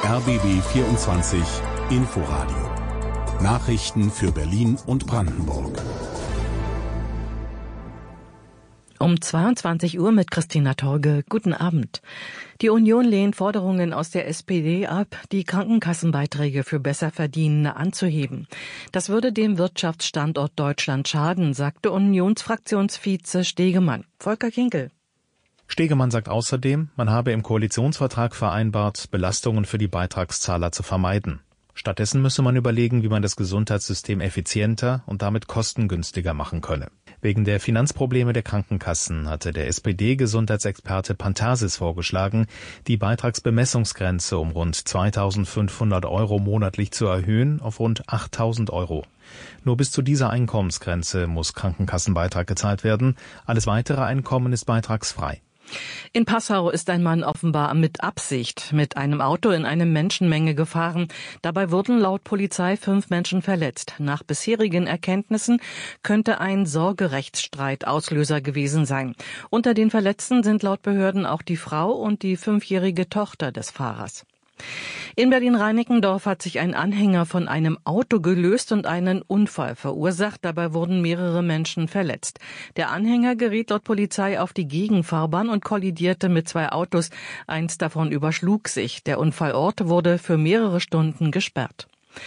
RBB 24 Inforadio. Nachrichten für Berlin und Brandenburg. Um 22 Uhr mit Christina Torge. Guten Abend. Die Union lehnt Forderungen aus der SPD ab, die Krankenkassenbeiträge für Besserverdienende anzuheben. Das würde dem Wirtschaftsstandort Deutschland schaden, sagte Unionsfraktionsvize Stegemann. Volker Kinkel. Stegemann sagt außerdem, man habe im Koalitionsvertrag vereinbart, Belastungen für die Beitragszahler zu vermeiden. Stattdessen müsse man überlegen, wie man das Gesundheitssystem effizienter und damit kostengünstiger machen könne. Wegen der Finanzprobleme der Krankenkassen hatte der SPD-Gesundheitsexperte Pantasis vorgeschlagen, die Beitragsbemessungsgrenze um rund 2.500 € monatlich zu erhöhen auf rund 8.000 €. Nur bis zu dieser Einkommensgrenze muss Krankenkassenbeitrag gezahlt werden. Alles weitere Einkommen ist beitragsfrei. In Passau ist ein Mann offenbar mit Absicht mit einem Auto in eine Menschenmenge gefahren. Dabei wurden laut Polizei 5 Menschen verletzt. Nach bisherigen Erkenntnissen könnte ein Sorgerechtsstreit Auslöser gewesen sein. Unter den Verletzten sind laut Behörden auch die Frau und die 5-jährige Tochter des Fahrers. In Berlin-Reinickendorf hat sich ein Anhänger von einem Auto gelöst und einen Unfall verursacht. Dabei wurden mehrere Menschen verletzt. Der Anhänger geriet laut Polizei auf die Gegenfahrbahn und kollidierte mit 2 Autos. Eins davon überschlug sich. Der Unfallort wurde für mehrere Stunden gesperrt.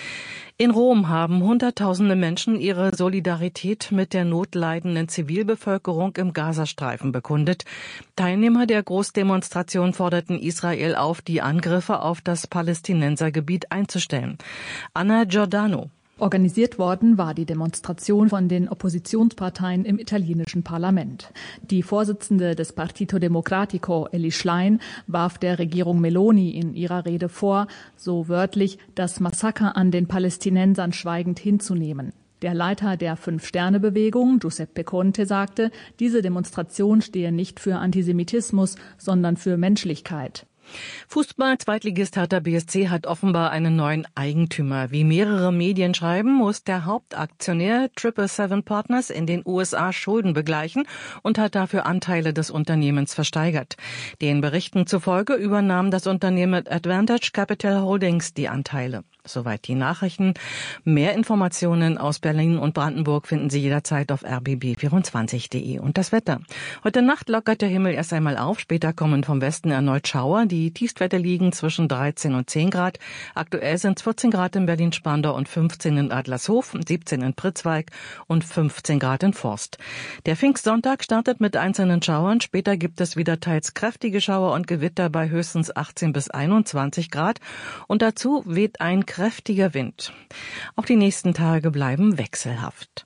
In Rom haben Hunderttausende Menschen ihre Solidarität mit der notleidenden Zivilbevölkerung im Gazastreifen bekundet. Teilnehmer der Großdemonstration forderten Israel auf, die Angriffe auf das Palästinensergebiet einzustellen. Anna Giordano. Organisiert worden war die Demonstration von den Oppositionsparteien im italienischen Parlament. Die Vorsitzende des Partito Democratico, Elly Schlein, warf der Regierung Meloni in ihrer Rede vor, so wörtlich, das Massaker an den Palästinensern schweigend hinzunehmen. Der Leiter der Fünf-Sterne-Bewegung, Giuseppe Conte, sagte, diese Demonstration stehe nicht für Antisemitismus, sondern für Menschlichkeit. Fußball-Zweitligist Hertha BSC hat offenbar einen neuen Eigentümer. Wie mehrere Medien schreiben, muss der Hauptaktionär 777 Partners in den USA Schulden begleichen und hat dafür Anteile des Unternehmens versteigert. Den Berichten zufolge übernahm das Unternehmen Advantage Capital Holdings die Anteile. Soweit die Nachrichten. Mehr Informationen aus Berlin und Brandenburg finden Sie jederzeit auf rbb24.de. Und das Wetter. Heute Nacht lockert der Himmel erst einmal auf. Später kommen vom Westen erneut Schauer. Die Tiefstwerte liegen zwischen 13 und 10 Grad. Aktuell sind es 14 Grad in Berlin-Spandau und 15 in Adlershof, 17 in Pritzwalk und 15 Grad in Forst. Der Pfingstsonntag startet mit einzelnen Schauern. Später gibt es wieder teils kräftige Schauer und Gewitter bei höchstens 18 bis 21 Grad. Und dazu weht ein kräftiger Wind. Auch die nächsten Tage bleiben wechselhaft.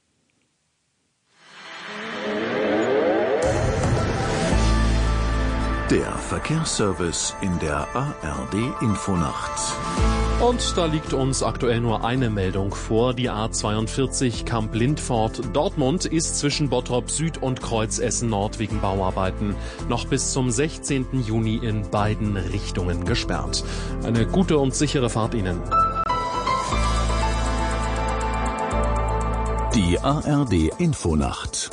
Der Verkehrsservice in der ARD Infonacht. Und da liegt uns aktuell nur eine Meldung vor. Die A42 Kamp-Lindfort-Dortmund ist zwischen Bottrop Süd und Kreuzessen Nord wegen Bauarbeiten noch bis zum 16. Juni in beiden Richtungen gesperrt. Eine gute und sichere Fahrt Ihnen. Die ARD Infonacht.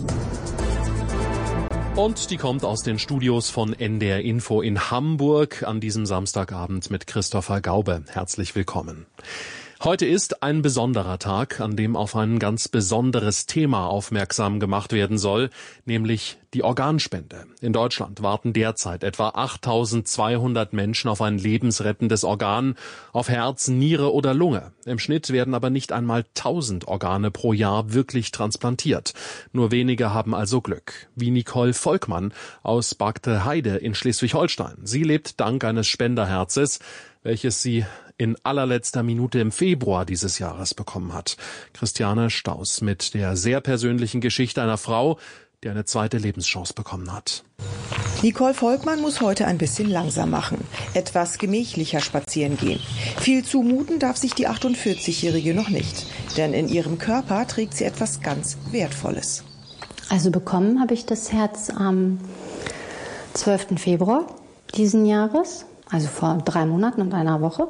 Und die kommt aus den Studios von NDR Info in Hamburg an diesem Samstagabend mit Christopher Gaube. Herzlich willkommen. Heute ist ein besonderer Tag, an dem auf ein ganz besonderes Thema aufmerksam gemacht werden soll, nämlich die Organspende. In Deutschland warten derzeit etwa 8.200 Menschen auf ein lebensrettendes Organ, auf Herz, Niere oder Lunge. Im Schnitt werden aber nicht einmal 1.000 Organe pro Jahr wirklich transplantiert. Nur wenige haben also Glück. Wie Nicole Volkmann aus Bargteheide in Schleswig-Holstein. Sie lebt dank eines Spenderherzes, welches sie in allerletzter Minute im Februar dieses Jahres bekommen hat. Christiane Staus mit der sehr persönlichen Geschichte einer Frau, die eine zweite Lebenschance bekommen hat. Nicole Volkmann muss heute ein bisschen langsam machen, etwas gemächlicher spazieren gehen. Viel zumuten darf sich die 48-Jährige noch nicht, denn in ihrem Körper trägt sie etwas ganz Wertvolles. Also bekommen habe ich das Herz am 12. Februar diesen Jahres. Also vor 3 Monaten und einer Woche.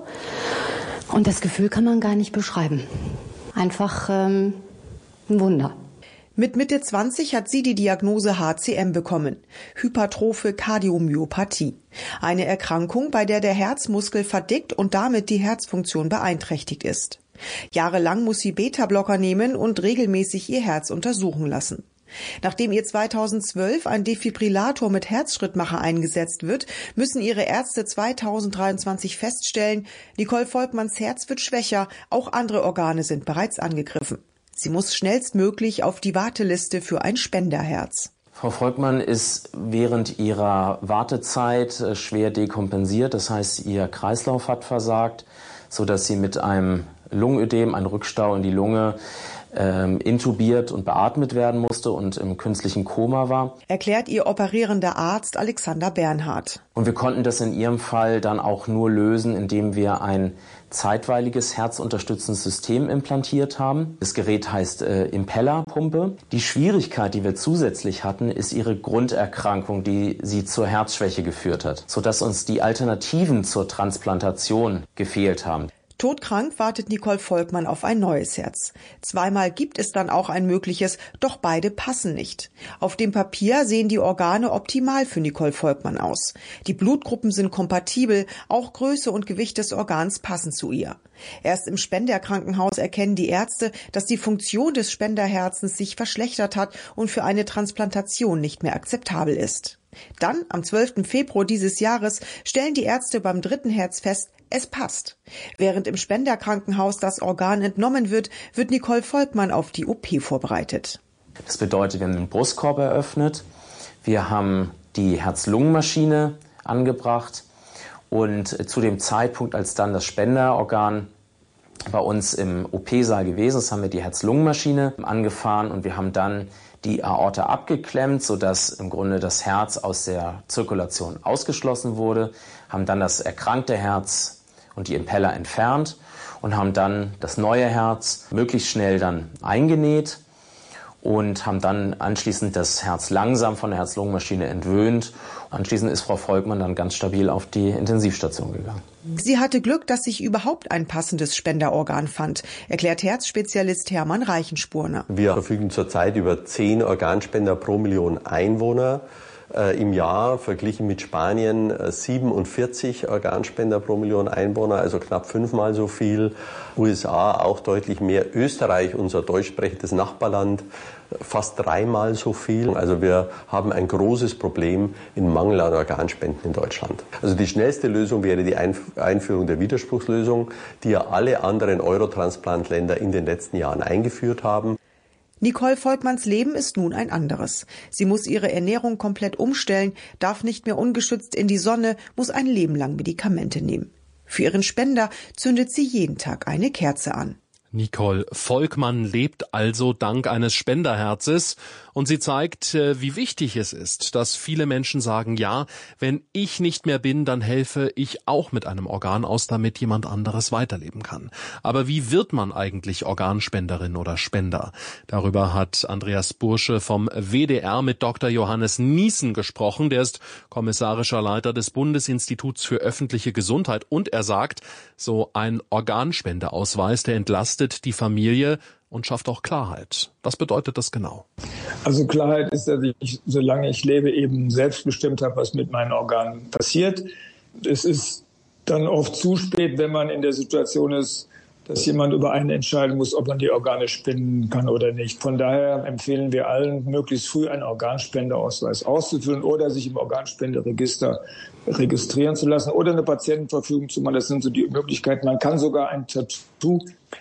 Und das Gefühl kann man gar nicht beschreiben. Einfach ein Wunder. Mit Mitte 20 hat sie die Diagnose HCM bekommen, hypertrophe Kardiomyopathie. Eine Erkrankung, bei der der Herzmuskel verdickt und damit die Herzfunktion beeinträchtigt ist. Jahrelang muss sie Beta-Blocker nehmen und regelmäßig ihr Herz untersuchen lassen. Nachdem ihr 2012 ein Defibrillator mit Herzschrittmacher eingesetzt wird, müssen ihre Ärzte 2023 feststellen, Nicole Volkmanns Herz wird schwächer, auch andere Organe sind bereits angegriffen. Sie muss schnellstmöglich auf die Warteliste für ein Spenderherz. Frau Volkmann ist während ihrer Wartezeit schwer dekompensiert. Das heißt, ihr Kreislauf hat versagt, sodass sie mit einem Lungenödem, einem Rückstau in die Lunge, intubiert und beatmet werden musste und im künstlichen Koma war. Erklärt ihr operierender Arzt Alexander Bernhard. Und wir konnten das in ihrem Fall dann auch nur lösen, indem wir ein zeitweiliges herzunterstützendes System implantiert haben. Das Gerät heißt Impellerpumpe. Die Schwierigkeit, die wir zusätzlich hatten, ist ihre Grunderkrankung, die sie zur Herzschwäche geführt hat, sodass uns die Alternativen zur Transplantation gefehlt haben. Todkrank wartet Nicole Volkmann auf ein neues Herz. Zweimal gibt es dann auch ein mögliches, doch beide passen nicht. Auf dem Papier sehen die Organe optimal für Nicole Volkmann aus. Die Blutgruppen sind kompatibel, auch Größe und Gewicht des Organs passen zu ihr. Erst im Spenderkrankenhaus erkennen die Ärzte, dass die Funktion des Spenderherzens sich verschlechtert hat und für eine Transplantation nicht mehr akzeptabel ist. Dann, am 12. Februar dieses Jahres, stellen die Ärzte beim dritten Herz fest, es passt. Während im Spenderkrankenhaus das Organ entnommen wird, wird Nicole Volkmann auf die OP vorbereitet. Das bedeutet, wir haben den Brustkorb eröffnet, wir haben die Herz-Lungen-Maschine angebracht und zu dem Zeitpunkt, als dann das Spenderorgan bei uns im OP-Saal gewesen ist, haben wir die Herz-Lungen-Maschine angefahren und wir haben dann die Aorta abgeklemmt, sodass im Grunde das Herz aus der Zirkulation ausgeschlossen wurde, haben dann das erkrankte Herz und die Impeller entfernt und haben dann das neue Herz möglichst schnell dann eingenäht und haben dann anschließend das Herz langsam von der Herz-Lungen-Maschine entwöhnt. Anschließend ist Frau Volkmann dann ganz stabil auf die Intensivstation gegangen. Sie hatte Glück, dass sich überhaupt ein passendes Spenderorgan fand, erklärt Herzspezialist Hermann Reichenspurner. Wir verfügen zurzeit über 10 Organspender pro Million Einwohner. Im Jahr verglichen mit Spanien 47 Organspender pro Million Einwohner, also knapp 5-mal so viel. USA auch deutlich mehr. Österreich, unser deutsch sprechendes Nachbarland, fast 3-mal so viel. Also wir haben ein großes Problem in Mangel an Organspenden in Deutschland. Also die schnellste Lösung wäre die Einführung der Widerspruchslösung, die ja alle anderen Eurotransplant-Länder in den letzten Jahren eingeführt haben. Nicole Volkmanns Leben ist nun ein anderes. Sie muss ihre Ernährung komplett umstellen, darf nicht mehr ungeschützt in die Sonne, muss ein Leben lang Medikamente nehmen. Für ihren Spender zündet sie jeden Tag eine Kerze an. Nicole Volkmann lebt also dank eines Spenderherzes und sie zeigt, wie wichtig es ist, dass viele Menschen sagen, ja, wenn ich nicht mehr bin, dann helfe ich auch mit einem Organ aus, damit jemand anderes weiterleben kann. Aber wie wird man eigentlich Organspenderin oder Spender? Darüber hat Andreas Bursche vom WDR mit Dr. Johannes Niesen gesprochen. Der ist kommissarischer Leiter des Bundesinstituts für öffentliche Gesundheit und er sagt, so ein Organspendeausweis, der entlastet die Familie und schafft auch Klarheit. Was bedeutet das genau? Also Klarheit ist, dass ich, solange ich lebe, eben selbstbestimmt habe, was mit meinen Organen passiert. Es ist dann oft zu spät, wenn man in der Situation ist, dass jemand über einen entscheiden muss, ob man die Organe spenden kann oder nicht. Von daher empfehlen wir allen, möglichst früh einen Organspendeausweis auszufüllen oder sich im Organspenderegister registrieren zu lassen oder eine Patientenverfügung zu machen. Das sind so die Möglichkeiten. Man kann sogar ein Tattoo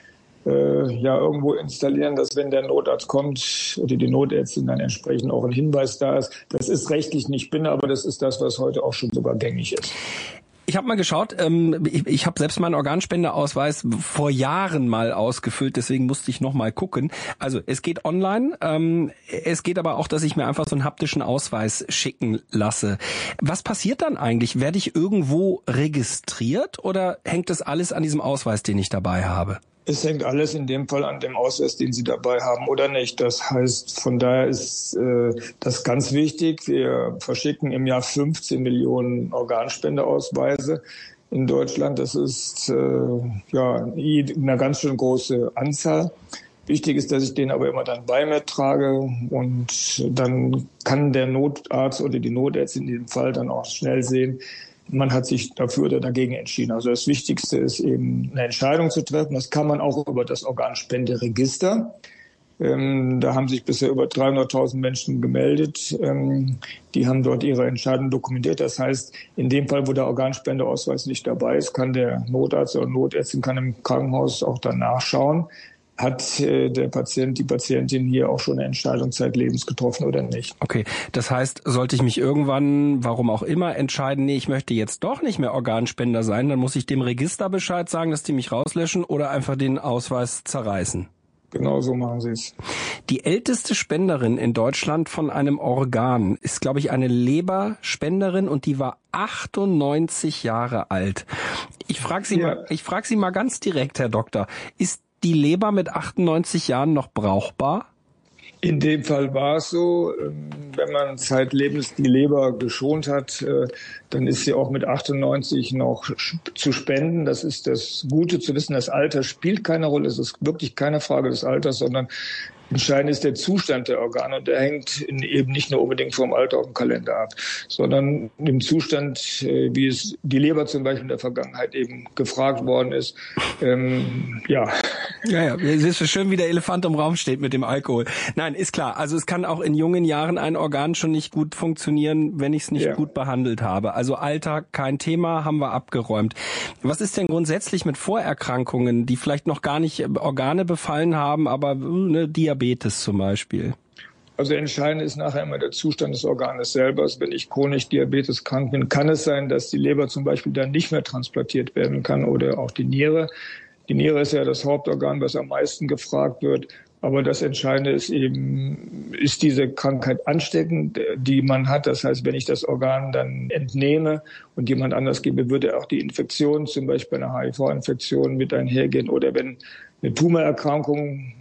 irgendwo installieren, dass wenn der Notarzt kommt oder die Notärztin dann entsprechend auch ein Hinweis da ist. Das ist rechtlich nicht bindend, aber das ist das, was heute auch schon sogar gängig ist. Ich habe mal geschaut, ich habe selbst meinen Organspendeausweis vor Jahren mal ausgefüllt, deswegen musste ich noch mal gucken. Also es geht online, es geht aber auch, dass ich mir einfach so einen haptischen Ausweis schicken lasse. Was passiert dann eigentlich? Werde ich irgendwo registriert oder hängt das alles an diesem Ausweis, den ich dabei habe? Es hängt alles in dem Fall an dem Ausweis, den Sie dabei haben oder nicht. Das heißt, von daher ist das ganz wichtig. Wir verschicken im Jahr 15 Millionen Organspendeausweise in Deutschland. Das ist eine ganz schön große Anzahl. Wichtig ist, dass ich den aber immer dann bei mir trage und dann kann der Notarzt oder die Notärztin in diesem Fall dann auch schnell sehen, man hat sich dafür oder dagegen entschieden. Also das Wichtigste ist eben eine Entscheidung zu treffen. Das kann man auch über das Organspenderegister. Da haben sich bisher über 300.000 Menschen gemeldet. Die haben dort ihre Entscheidung dokumentiert. Das heißt, in dem Fall, wo der Organspendeausweis nicht dabei ist, kann der Notarzt oder Notärztin im Krankenhaus auch danach schauen, hat der Patient, die Patientin hier auch schon eine Entscheidung zeitlebens getroffen oder nicht. Okay, das heißt, sollte ich mich irgendwann, warum auch immer, entscheiden, nee, ich möchte jetzt doch nicht mehr Organspender sein, dann muss ich dem Register Bescheid sagen, dass die mich rauslöschen oder einfach den Ausweis zerreißen? Genau so machen sie es. Die älteste Spenderin in Deutschland von einem Organ ist, glaube ich, eine Leberspenderin und die war 98 Jahre alt. Ich frage Sie mal ganz direkt, Herr Doktor, ist die Leber mit 98 Jahren noch brauchbar? In dem Fall war es so, wenn man zeitlebens die Leber geschont hat, dann ist sie auch mit 98 noch zu spenden. Das ist das Gute zu wissen, das Alter spielt keine Rolle. Es ist wirklich keine Frage des Alters, sondern entscheidend ist der Zustand der Organe. Und der hängt eben nicht nur unbedingt vom Alter auf dem Kalender ab, sondern im Zustand, wie es die Leber zum Beispiel in der Vergangenheit eben gefragt worden ist. Ja, es ist schön, wie der Elefant im Raum steht mit dem Alkohol. Nein, ist klar. Also es kann auch in jungen Jahren ein Organ schon nicht gut funktionieren, wenn ich es nicht gut behandelt habe. Also Alter, kein Thema, haben wir abgeräumt. Was ist denn grundsätzlich mit Vorerkrankungen, die vielleicht noch gar nicht Organe befallen haben, aber Diabetes zum Beispiel? Also entscheidend ist nachher immer der Zustand des Organes selber. Wenn ich chronisch Diabetes krank bin, kann es sein, dass die Leber zum Beispiel dann nicht mehr transplantiert werden kann oder auch die Niere. Die Niere ist ja das Hauptorgan, was am meisten gefragt wird. Aber das Entscheidende ist eben, ist diese Krankheit ansteckend, die man hat. Das heißt, wenn ich das Organ dann entnehme und jemand anders gebe, würde auch die Infektion, zum Beispiel eine HIV-Infektion, mit einhergehen. Oder wenn eine Tumorerkrankung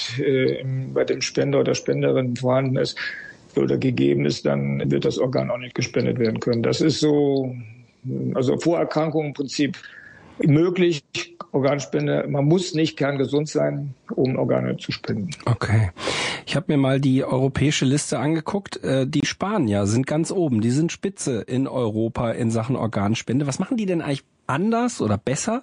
bei dem Spender oder Spenderin vorhanden ist oder gegeben ist, dann wird das Organ auch nicht gespendet werden können. Das ist so, also Vorerkrankungen im Prinzip möglich. Organspende, man muss nicht kerngesund sein, um Organe zu spenden. Okay. Ich habe mir mal die europäische Liste angeguckt. Die Spanier sind ganz oben. Die sind Spitze in Europa in Sachen Organspende. Was machen die denn eigentlich anders oder besser?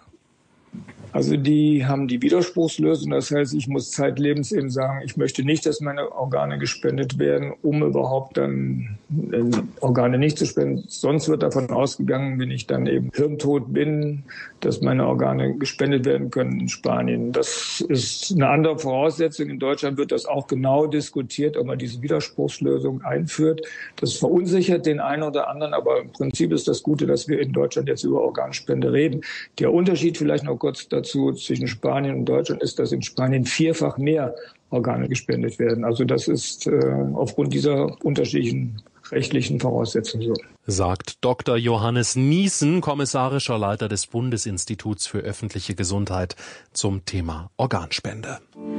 Also die haben die Widerspruchslösung. Das heißt, ich muss zeitlebens eben sagen, ich möchte nicht, dass meine Organe gespendet werden, um überhaupt dann Organe nicht zu spenden. Sonst wird davon ausgegangen, wenn ich dann eben hirntot bin, dass meine Organe gespendet werden können in Spanien. Das ist eine andere Voraussetzung. In Deutschland wird das auch genau diskutiert, ob man diese Widerspruchslösung einführt. Das verunsichert den einen oder anderen, aber im Prinzip ist das Gute, dass wir in Deutschland jetzt über Organspende reden. Der Unterschied vielleicht noch kurz dazu zwischen Spanien und Deutschland ist, dass in Spanien 4-fach mehr Organe gespendet werden. Also das ist aufgrund dieser unterschiedlichen rechtlichen Voraussetzungen so. Sagt Dr. Johannes Niesen, kommissarischer Leiter des Bundesinstituts für öffentliche Gesundheit zum Thema Organspende.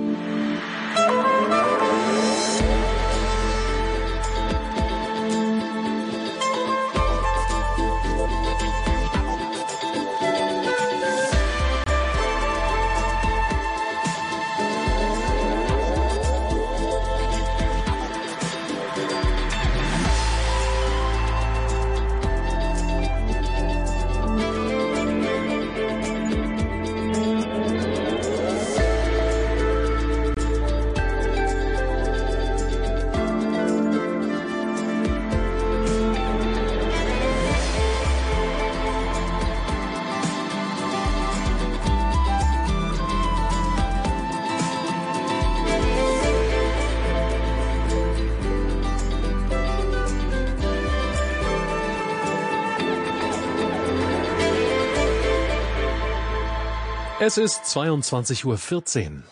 Es ist 22:14 Uhr.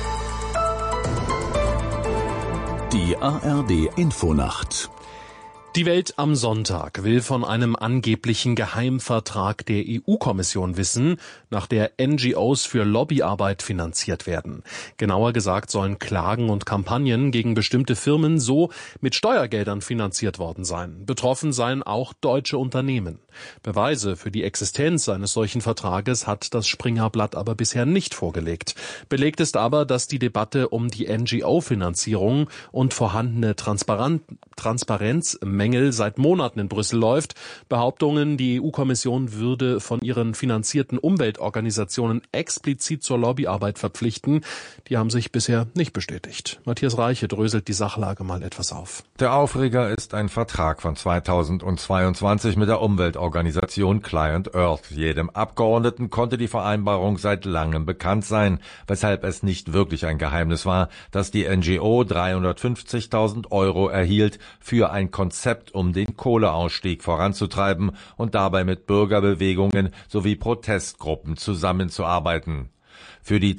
Die ARD Infonacht. Die Welt am Sonntag will von einem angeblichen Geheimvertrag der EU-Kommission wissen, nach der NGOs für Lobbyarbeit finanziert werden. Genauer gesagt sollen Klagen und Kampagnen gegen bestimmte Firmen so mit Steuergeldern finanziert worden sein. Betroffen seien auch deutsche Unternehmen. Beweise für die Existenz eines solchen Vertrages hat das Springer-Blatt aber bisher nicht vorgelegt. Belegt ist aber, dass die Debatte um die NGO-Finanzierung und vorhandene Transparenzmängel seit Monaten in Brüssel läuft. Behauptungen, die EU-Kommission würde von ihren finanzierten Umweltorganisationen explizit zur Lobbyarbeit verpflichten, die haben sich bisher nicht bestätigt. Matthias Reiche dröselt die Sachlage mal etwas auf. Der Aufreger ist ein Vertrag von 2022 mit der Umweltorganisation Client Earth. Jedem Abgeordneten konnte die Vereinbarung seit langem bekannt sein, weshalb es nicht wirklich ein Geheimnis war, dass die NGO 350.000 € erhielt für ein Konzept, um den Kohleausstieg voranzutreiben und dabei mit Bürgerbewegungen sowie Protestgruppen zusammenzuarbeiten. Für die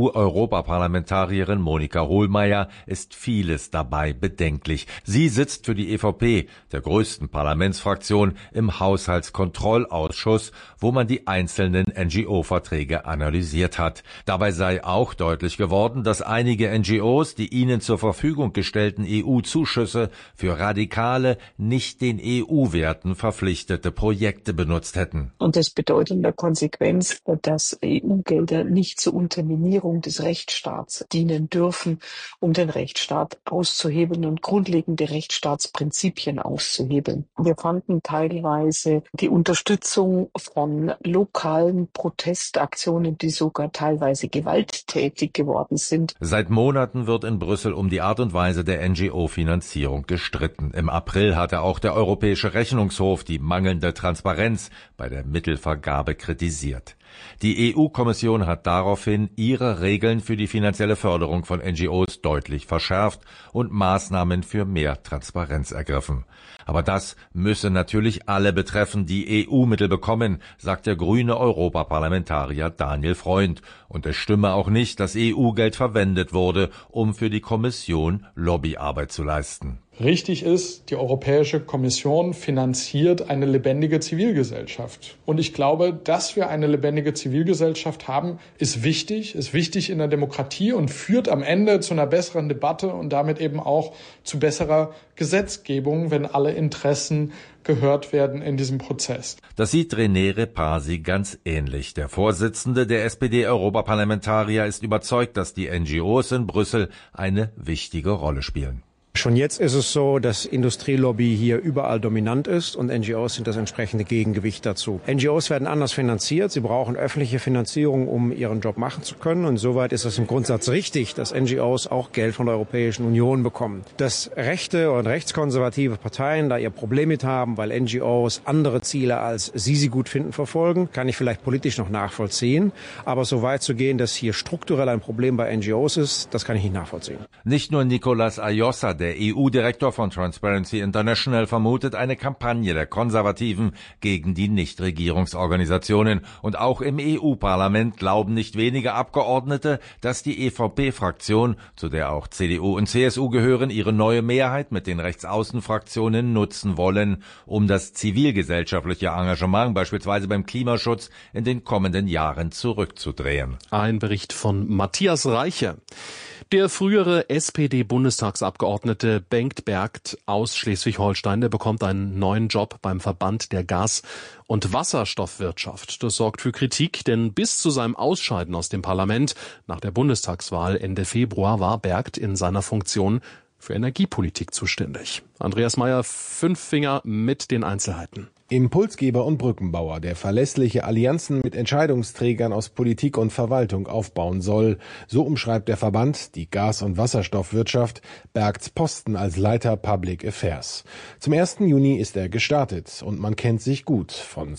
CSU-Europaparlamentarierin Monika Hohlmeier ist vieles dabei bedenklich. Sie sitzt für die EVP, der größten Parlamentsfraktion, im Haushaltskontrollausschuss, wo man die einzelnen NGO-Verträge analysiert hat. Dabei sei auch deutlich geworden, dass einige NGOs die ihnen zur Verfügung gestellten EU-Zuschüsse für radikale, nicht den EU-Werten verpflichtete Projekte benutzt hätten. Und das bedeutet in der Konsequenz, dass EU-Gelder nicht zur Unterminierung des Rechtsstaats dienen dürfen, um den Rechtsstaat auszuhebeln und grundlegende Rechtsstaatsprinzipien auszuhebeln. Wir fanden teilweise die Unterstützung von lokalen Protestaktionen, die sogar teilweise gewalttätig geworden sind. Seit Monaten wird in Brüssel um die Art und Weise der NGO-Finanzierung gestritten. Im April hatte auch der Europäische Rechnungshof die mangelnde Transparenz bei der Mittelvergabe kritisiert. Die EU-Kommission hat daraufhin ihre Regeln für die finanzielle Förderung von NGOs deutlich verschärft und Maßnahmen für mehr Transparenz ergriffen. Aber das müsse natürlich alle betreffen, die EU-Mittel bekommen, sagt der grüne Europaparlamentarier Daniel Freund. Und es stimme auch nicht, dass EU-Geld verwendet wurde, um für die Kommission Lobbyarbeit zu leisten. Richtig ist, die Europäische Kommission finanziert eine lebendige Zivilgesellschaft. Und ich glaube, dass wir eine lebendige Zivilgesellschaft haben, ist wichtig in der Demokratie und führt am Ende zu einer besseren Debatte und damit eben auch zu besserer Gesetzgebung, wenn alle Interessen gehört werden in diesem Prozess. Das sieht René Repasi ganz ähnlich. Der Vorsitzende der SPD-Europaparlamentarier ist überzeugt, dass die NGOs in Brüssel eine wichtige Rolle spielen. Schon jetzt ist es so, dass Industrielobby hier überall dominant ist und NGOs sind das entsprechende Gegengewicht dazu. NGOs werden anders finanziert. Sie brauchen öffentliche Finanzierung, um ihren Job machen zu können. Und soweit ist es im Grundsatz richtig, dass NGOs auch Geld von der Europäischen Union bekommen. Dass rechte und rechtskonservative Parteien da ihr Problem mit haben, weil NGOs andere Ziele als sie gut finden verfolgen, kann ich vielleicht politisch noch nachvollziehen. Aber so weit zu gehen, dass hier strukturell ein Problem bei NGOs ist, das kann ich nicht nachvollziehen. Nicht nur Nicolas Ayossa, der EU-Direktor von Transparency International, vermutet eine Kampagne der Konservativen gegen die Nichtregierungsorganisationen. Und auch im EU-Parlament glauben nicht wenige Abgeordnete, dass die EVP-Fraktion, zu der auch CDU und CSU gehören, ihre neue Mehrheit mit den Rechtsaußenfraktionen nutzen wollen, um das zivilgesellschaftliche Engagement, beispielsweise beim Klimaschutz, in den kommenden Jahren zurückzudrehen. Ein Bericht von Matthias Reiche. Der frühere SPD-Bundestagsabgeordnete Bengt Bergt aus Schleswig-Holstein, der bekommt einen neuen Job beim Verband der Gas- und Wasserstoffwirtschaft. Das sorgt für Kritik, denn bis zu seinem Ausscheiden aus dem Parlament nach der Bundestagswahl Ende Februar war Bergt in seiner Funktion für Energiepolitik zuständig. Andreas Meyer, 5 Finger mit den Einzelheiten. Impulsgeber und Brückenbauer, der verlässliche Allianzen mit Entscheidungsträgern aus Politik und Verwaltung aufbauen soll. So umschreibt der Verband, die Gas- und Wasserstoffwirtschaft, Bergts Posten als Leiter Public Affairs. Zum 1. Juni ist er gestartet und man kennt sich gut. Von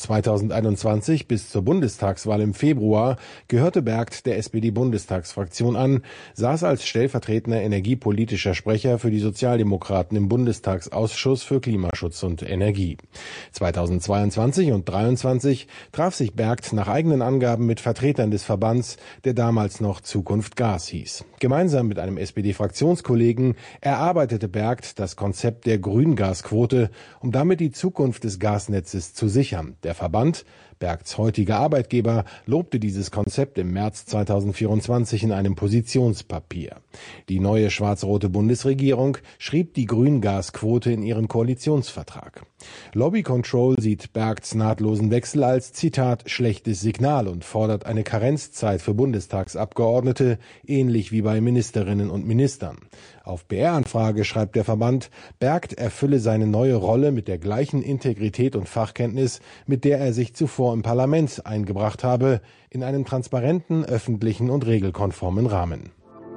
2021 bis zur Bundestagswahl im Februar gehörte Bergt der SPD-Bundestagsfraktion an, saß als stellvertretender energiepolitischer Sprecher für die Sozialdemokraten im Bundestagsausschuss für Klimaschutz und Energie. 2022 2022 und 2023 traf sich Bergt nach eigenen Angaben mit Vertretern des Verbands, der damals noch Zukunft Gas hieß. Gemeinsam mit einem SPD-Fraktionskollegen erarbeitete Bergt das Konzept der Grüngasquote, um damit die Zukunft des Gasnetzes zu sichern. Der Verband, Bergts heutiger Arbeitgeber, lobte dieses Konzept im März 2024 in einem Positionspapier. Die neue schwarz-rote Bundesregierung schrieb die Grüngasquote in ihren Koalitionsvertrag. Lobby Control sieht Bergts nahtlosen Wechsel als, Zitat, schlechtes Signal und fordert eine Karenzzeit für Bundestagsabgeordnete, ähnlich wie bei Ministerinnen und Ministern. Auf BR-Anfrage schreibt der Verband, Bergt erfülle seine neue Rolle mit der gleichen Integrität und Fachkenntnis, mit der er sich zuvor im Parlament eingebracht habe, in einem transparenten, öffentlichen und regelkonformen Rahmen.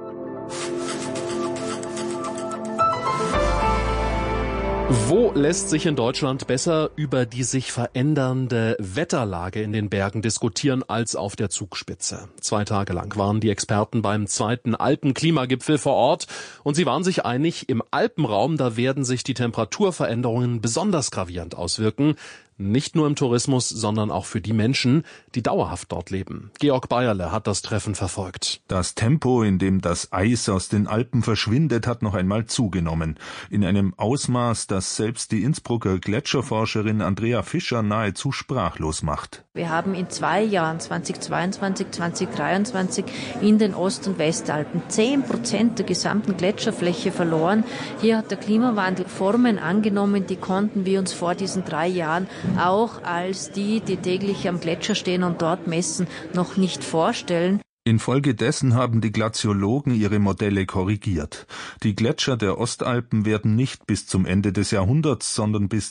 Wo lässt sich in Deutschland besser über die sich verändernde Wetterlage in den Bergen diskutieren als auf der Zugspitze? 2 Tage lang waren die Experten beim 2. Alpenklimagipfel vor Ort und sie waren sich einig, im Alpenraum, da werden sich die Temperaturveränderungen besonders gravierend auswirken. Nicht nur im Tourismus, sondern auch für die Menschen, die dauerhaft dort leben. Georg Bayerle hat das Treffen verfolgt. Das Tempo, in dem das Eis aus den Alpen verschwindet, hat noch einmal zugenommen. In einem Ausmaß, das selbst die Innsbrucker Gletscherforscherin Andrea Fischer nahezu sprachlos macht. Wir haben in 2 Jahren, 2022, 2023, in den Ost- und Westalpen 10% der gesamten Gletscherfläche verloren. Hier hat der Klimawandel Formen angenommen, die konnten wir uns vor diesen 3 Jahren auch als die täglich am Gletscher stehen und dort messen, noch nicht vorstellen. Infolgedessen haben die Glaziologen ihre Modelle korrigiert. Die Gletscher der Ostalpen werden nicht bis zum Ende des Jahrhunderts, sondern bis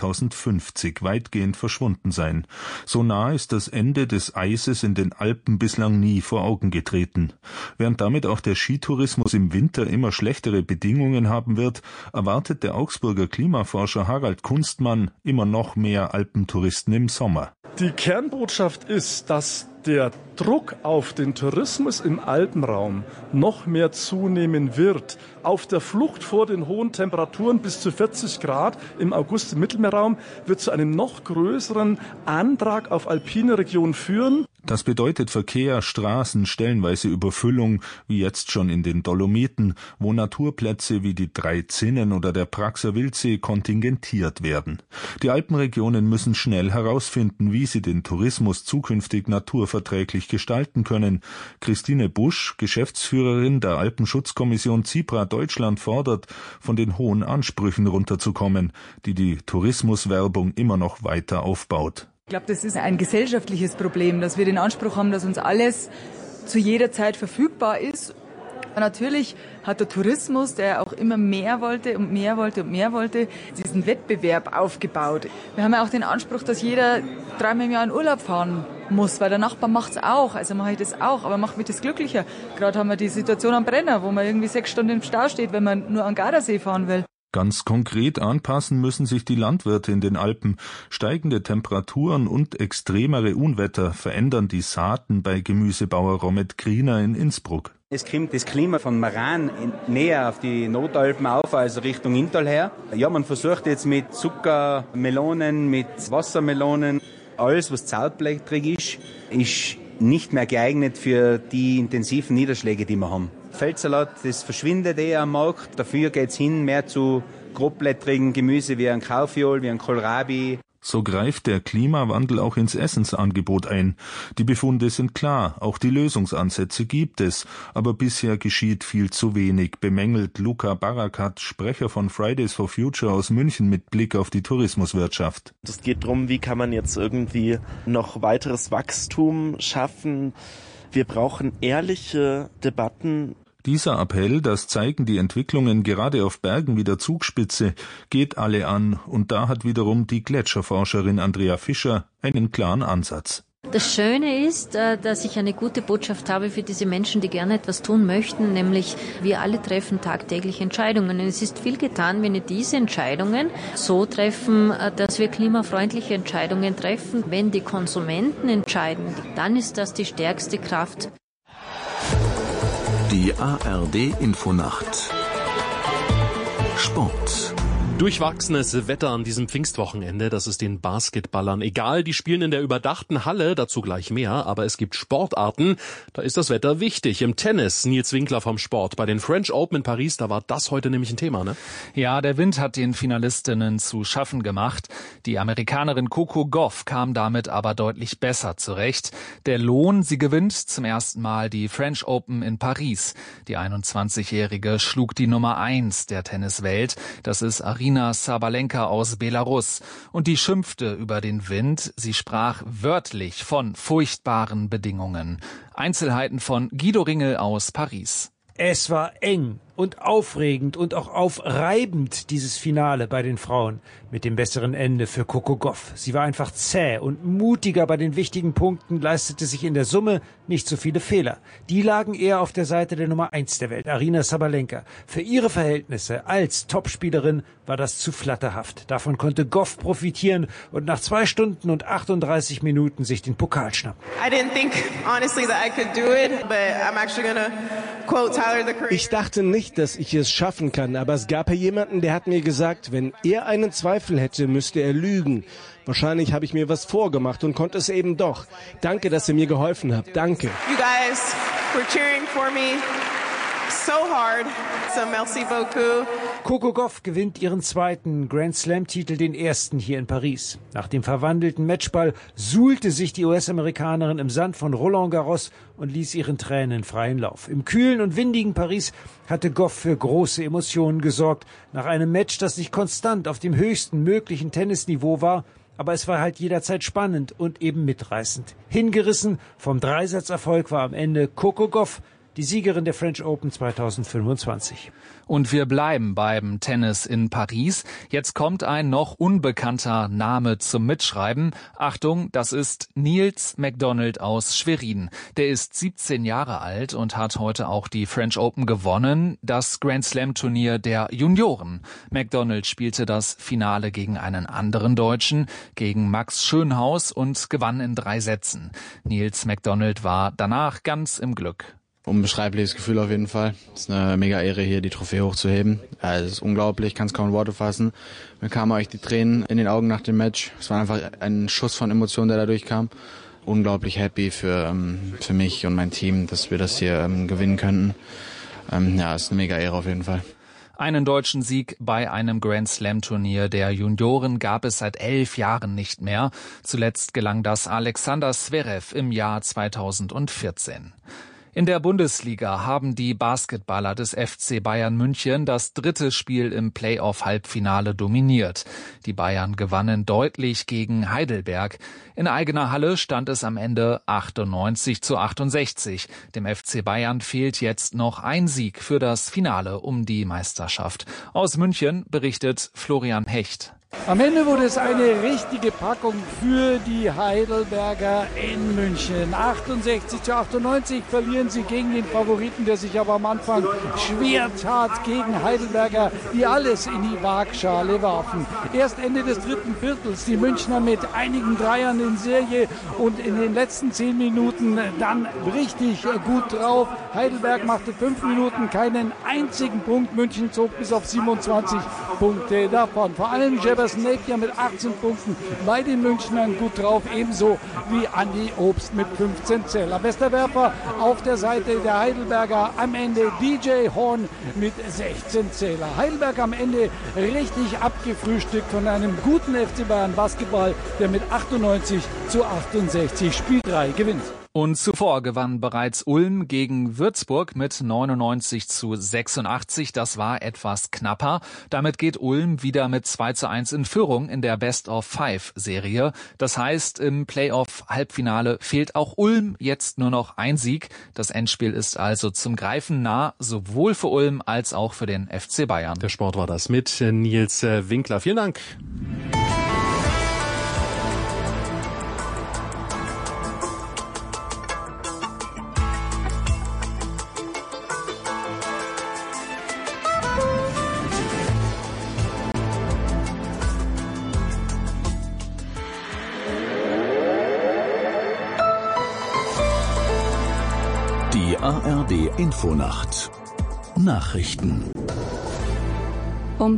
2050 weitgehend verschwunden sein. So nah ist das Ende des Eises in den Alpen bislang nie vor Augen getreten. Während damit auch der Skitourismus im Winter immer schlechtere Bedingungen haben wird, erwartet der Augsburger Klimaforscher Harald Kunstmann immer noch mehr Alpentouristen im Sommer. Die Kernbotschaft ist, dass der Druck auf den Tourismus im Alpenraum noch mehr zunehmen wird. Auf der Flucht vor den hohen Temperaturen bis zu 40 Grad im August im Mittelmeerraum wird zu einem noch größeren Andrang auf alpine Regionen führen. Das bedeutet Verkehr, Straßen, stellenweise Überfüllung, wie jetzt schon in den Dolomiten, wo Naturplätze wie die 3 Zinnen oder der Praxer Wildsee kontingentiert werden. Die Alpenregionen müssen schnell herausfinden, wie sie den Tourismus zukünftig naturverträglich gestalten können. Christine Busch, Geschäftsführerin der Alpenschutzkommission ZIPRA Deutschland, fordert, von den hohen Ansprüchen runterzukommen, die Tourismuswerbung immer noch weiter aufbaut. Ich glaube, das ist ein gesellschaftliches Problem, dass wir den Anspruch haben, dass uns alles zu jeder Zeit verfügbar ist. Und natürlich hat der Tourismus, der auch immer mehr wollte und mehr wollte und mehr wollte, diesen Wettbewerb aufgebaut. Wir haben ja auch den Anspruch, dass jeder 3-mal im Jahr in Urlaub fahren muss, weil der Nachbar macht's auch, also mache ich das auch, aber macht mich das glücklicher. Gerade haben wir die Situation am Brenner, wo man irgendwie 6 Stunden im Stau steht, wenn man nur an Gardasee fahren will. Ganz konkret anpassen müssen sich die Landwirte in den Alpen. Steigende Temperaturen und extremere Unwetter verändern die Saaten bei Gemüsebauer Romet Griner in Innsbruck. Es kommt das Klima von Meran näher auf die Nordalpen auf, also Richtung Inntal her. Ja, man versucht jetzt mit Zuckermelonen, mit Wassermelonen, alles was zartblättrig ist nicht mehr geeignet für die intensiven Niederschläge, die wir haben. Feldsalat, das verschwindet am Markt. Dafür geht's hin mehr zu grobblättrigen Gemüse wie ein Kaufviol, wie ein Kohlrabi. So greift der Klimawandel auch ins Essensangebot ein. Die Befunde sind klar, auch die Lösungsansätze gibt es, aber bisher geschieht viel zu wenig, bemängelt Luca Barakat, Sprecher von Fridays for Future aus München mit Blick auf die Tourismuswirtschaft. Es geht darum, wie kann man jetzt irgendwie noch weiteres Wachstum schaffen. Wir brauchen ehrliche Debatten. Dieser Appell, das zeigen die Entwicklungen gerade auf Bergen wie der Zugspitze, geht alle an, und da hat wiederum die Gletscherforscherin Andrea Fischer einen klaren Ansatz. Das Schöne ist, dass ich eine gute Botschaft habe für diese Menschen, die gerne etwas tun möchten, nämlich wir alle treffen tagtäglich Entscheidungen. Und es ist viel getan, wenn wir diese Entscheidungen so treffen, dass wir klimafreundliche Entscheidungen treffen. Wenn die Konsumenten entscheiden, dann ist das die stärkste Kraft. Die ARD Infonacht Sport. Durchwachsenes Wetter an diesem Pfingstwochenende, das ist den Basketballern egal. Die spielen in der überdachten Halle, dazu gleich mehr. Aber es gibt Sportarten, da ist das Wetter wichtig. Im Tennis, Nils Winkler vom Sport. Bei den French Open in Paris, da war das heute nämlich ein Thema, ne? Ja, der Wind hat den Finalistinnen zu schaffen gemacht. Die Amerikanerin Coco Gauff kam damit aber deutlich besser zurecht. Der Lohn, sie gewinnt zum ersten Mal die French Open in Paris. Die 21-Jährige schlug die Nummer 1 der Tenniswelt. Das ist Aryna Sabalenka aus Belarus. Und die schimpfte über den Wind. Sie sprach wörtlich von furchtbaren Bedingungen. Einzelheiten von Guido Ringel aus Paris. Es war eng und aufregend und auch aufreibend, dieses Finale bei den Frauen mit dem besseren Ende für Coco Gauff. Sie war einfach zäh und mutiger bei den wichtigen Punkten, leistete sich in der Summe nicht so viele Fehler. Die lagen eher auf der Seite der Nummer 1 der Welt, Aryna Sabalenka. Für ihre Verhältnisse als Topspielerin war das zu flatterhaft. Davon konnte Gauff profitieren und nach 2 Stunden und 38 Minuten sich den Pokal schnappen. Ich dachte nicht, dass ich es schaffen kann, aber es gab hier jemanden, der hat mir gesagt, wenn er einen Zweifel hätte, müsste er lügen. Wahrscheinlich habe ich mir was vorgemacht und konnte es eben doch. Danke, dass ihr mir geholfen habt. Danke. You guys were cheering for me so hard. So merci beaucoup. Coco Gauff gewinnt ihren zweiten Grand Slam-Titel, den ersten hier in Paris. Nach dem verwandelten Matchball suhlte sich die US-Amerikanerin im Sand von Roland Garros und ließ ihren Tränen freien Lauf. Im kühlen und windigen Paris hatte Gauff für große Emotionen gesorgt. Nach einem Match, das nicht konstant auf dem höchsten möglichen Tennisniveau war, aber es war halt jederzeit spannend und eben mitreißend. Hingerissen vom Dreisatzerfolg war am Ende Coco Gauff, die Siegerin der French Open 2025. Und wir bleiben beim Tennis in Paris. Jetzt kommt ein noch unbekannter Name zum Mitschreiben. Achtung, das ist Niels McDonald aus Schwerin. Der ist 17 Jahre alt und hat heute auch die French Open gewonnen, das Grand Slam Turnier der Junioren. McDonald spielte das Finale gegen einen anderen Deutschen, gegen Max Schönhaus, und gewann in 3 Sätzen. Niels McDonald war danach ganz im Glück. Unbeschreibliches Gefühl auf jeden Fall. Es ist eine mega Ehre, hier die Trophäe hochzuheben. Es ist unglaublich, kann es kaum in Worte fassen. Mir kamen euch die Tränen in den Augen nach dem Match. Es war einfach ein Schuss von Emotionen, der da durchkam. Unglaublich happy für mich und mein Team, dass wir das hier gewinnen könnten. Ja, es ist eine mega Ehre auf jeden Fall. Einen deutschen Sieg bei einem Grand Slam Turnier der Junioren gab es seit 11 Jahren nicht mehr. Zuletzt gelang das Alexander Zverev im Jahr 2014. In der Bundesliga haben die Basketballer des FC Bayern München das 3. Spiel im Playoff-Halbfinale dominiert. Die Bayern gewannen deutlich gegen Heidelberg. In eigener Halle stand es am Ende 98-68. Dem FC Bayern fehlt jetzt noch ein Sieg für das Finale um die Meisterschaft. Aus München berichtet Florian Hecht. Am Ende wurde es eine richtige Packung für die Heidelberger in München. 68-98 verlieren sie gegen den Favoriten, der sich aber am Anfang schwer tat gegen Heidelberger, die alles in die Waagschale warfen. Erst Ende des 3. Viertels die Münchner mit einigen Dreiern in Serie und in den letzten 10 Minuten dann richtig gut drauf. Heidelberg machte 5 Minuten keinen einzigen Punkt. München zog bis auf 27 Punkte davon. Vor allem Napier mit 18 Punkten bei den Münchnern gut drauf, ebenso wie Andi Obst mit 15 Zähler. Bester Werfer auf der Seite der Heidelberger am Ende DJ Horn mit 16 Zähler. Heidelberg am Ende richtig abgefrühstückt von einem guten FC Bayern Basketball, der mit 98-68 Spiel 3 gewinnt. Und zuvor gewann bereits Ulm gegen Würzburg mit 99-86. Das war etwas knapper. Damit geht Ulm wieder mit 2:1 in Führung in der Best-of-5-Serie. Das heißt, im Playoff-Halbfinale fehlt auch Ulm jetzt nur noch ein Sieg. Das Endspiel ist also zum Greifen nah, sowohl für Ulm als auch für den FC Bayern. Der Sport war das mit Nils Winkler. Vielen Dank. Die ARD Infonacht Nachrichten. Um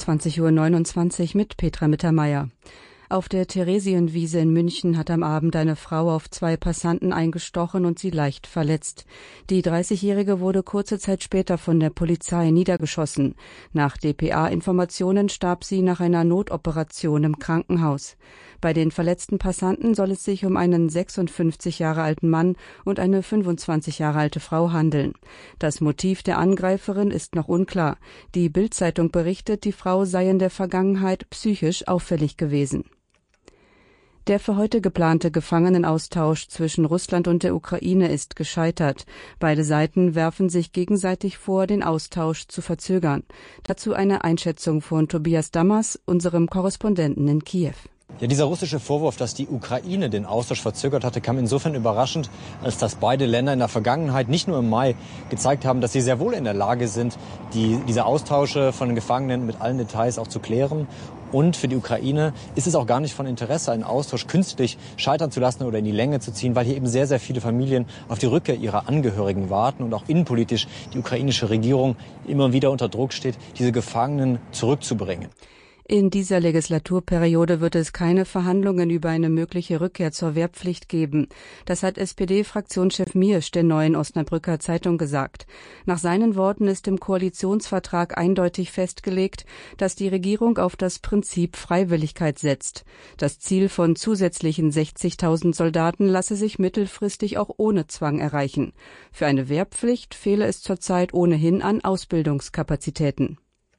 22:29 Uhr mit Petra Mittermeier. Auf der Theresienwiese in München hat am Abend eine Frau auf 2 Passanten eingestochen und sie leicht verletzt. Die 30-Jährige wurde kurze Zeit später von der Polizei niedergeschossen. Nach dpa-Informationen starb sie nach einer Notoperation im Krankenhaus. Bei den verletzten Passanten soll es sich um einen 56 Jahre alten Mann und eine 25 Jahre alte Frau handeln. Das Motiv der Angreiferin ist noch unklar. Die Bild-Zeitung berichtet, die Frau sei in der Vergangenheit psychisch auffällig gewesen. Der für heute geplante Gefangenenaustausch zwischen Russland und der Ukraine ist gescheitert. Beide Seiten werfen sich gegenseitig vor, den Austausch zu verzögern. Dazu eine Einschätzung von Tobias Dammers, unserem Korrespondenten in Kiew. Ja, dieser russische Vorwurf, dass die Ukraine den Austausch verzögert hatte, kam insofern überraschend, als dass beide Länder in der Vergangenheit, nicht nur im Mai, gezeigt haben, dass sie sehr wohl in der Lage sind, diese Austausche von den Gefangenen mit allen Details auch zu klären. Und für die Ukraine ist es auch gar nicht von Interesse, einen Austausch künstlich scheitern zu lassen oder in die Länge zu ziehen, weil hier eben sehr, sehr viele Familien auf die Rückkehr ihrer Angehörigen warten und auch innenpolitisch die ukrainische Regierung immer wieder unter Druck steht, diese Gefangenen zurückzubringen. In dieser Legislaturperiode wird es keine Verhandlungen über eine mögliche Rückkehr zur Wehrpflicht geben. Das hat SPD-Fraktionschef Miersch der Neuen Osnabrücker Zeitung gesagt. Nach seinen Worten ist im Koalitionsvertrag eindeutig festgelegt, dass die Regierung auf das Prinzip Freiwilligkeit setzt. Das Ziel von zusätzlichen 60.000 Soldaten lasse sich mittelfristig auch ohne Zwang erreichen. Für eine Wehrpflicht fehle es zurzeit ohnehin an Ausbildungskapazitäten.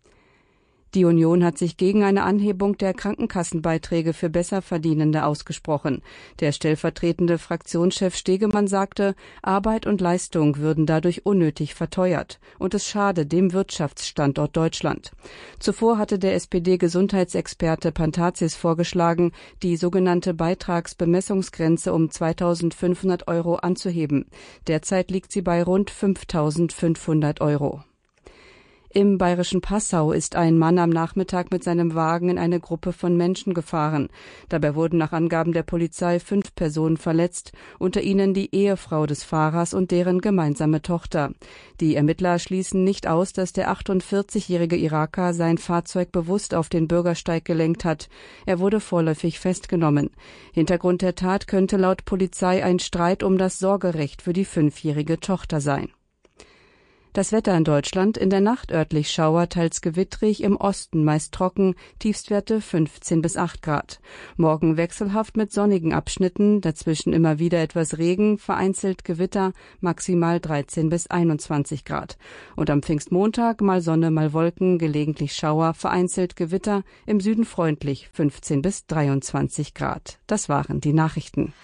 Die Union hat sich gegen eine Anhebung der Krankenkassenbeiträge für Besserverdienende ausgesprochen. Der stellvertretende Fraktionschef Stegemann sagte, Arbeit und Leistung würden dadurch unnötig verteuert und es schade dem Wirtschaftsstandort Deutschland. Zuvor hatte der SPD-Gesundheitsexperte Pantatzis vorgeschlagen, die sogenannte Beitragsbemessungsgrenze um 2.500 € anzuheben. Derzeit liegt sie bei rund 5.500 €. Im bayerischen Passau ist ein Mann am Nachmittag mit seinem Wagen in eine Gruppe von Menschen gefahren. Dabei wurden nach Angaben der Polizei 5 Personen verletzt, unter ihnen die Ehefrau des Fahrers und deren gemeinsame Tochter. Die Ermittler schließen nicht aus, dass der 48-jährige Iraker sein Fahrzeug bewusst auf den Bürgersteig gelenkt hat. Er wurde vorläufig festgenommen. Hintergrund der Tat könnte laut Polizei ein Streit um das Sorgerecht für die 5-jährige Tochter sein. Das Wetter in Deutschland: in der Nacht örtlich Schauer, teils gewittrig, im Osten meist trocken, Tiefstwerte 15 bis 8 Grad. Morgen wechselhaft mit sonnigen Abschnitten, dazwischen immer wieder etwas Regen, vereinzelt Gewitter, maximal 13 bis 21 Grad. Und am Pfingstmontag mal Sonne, mal Wolken, gelegentlich Schauer, vereinzelt Gewitter, im Süden freundlich 15 bis 23 Grad. Das waren die Nachrichten.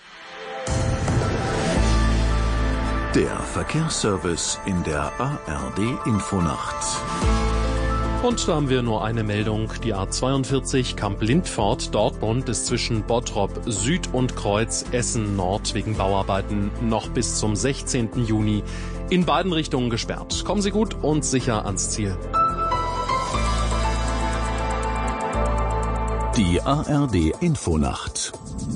Der Verkehrsservice in der ARD Infonacht. Und da haben wir nur eine Meldung. Die A42 Kamp-Lindfort Dortmund ist zwischen Bottrop Süd und Kreuz Essen Nord wegen Bauarbeiten noch bis zum 16. Juni in beiden Richtungen gesperrt. Kommen Sie gut und sicher ans Ziel. Die ARD Infonacht.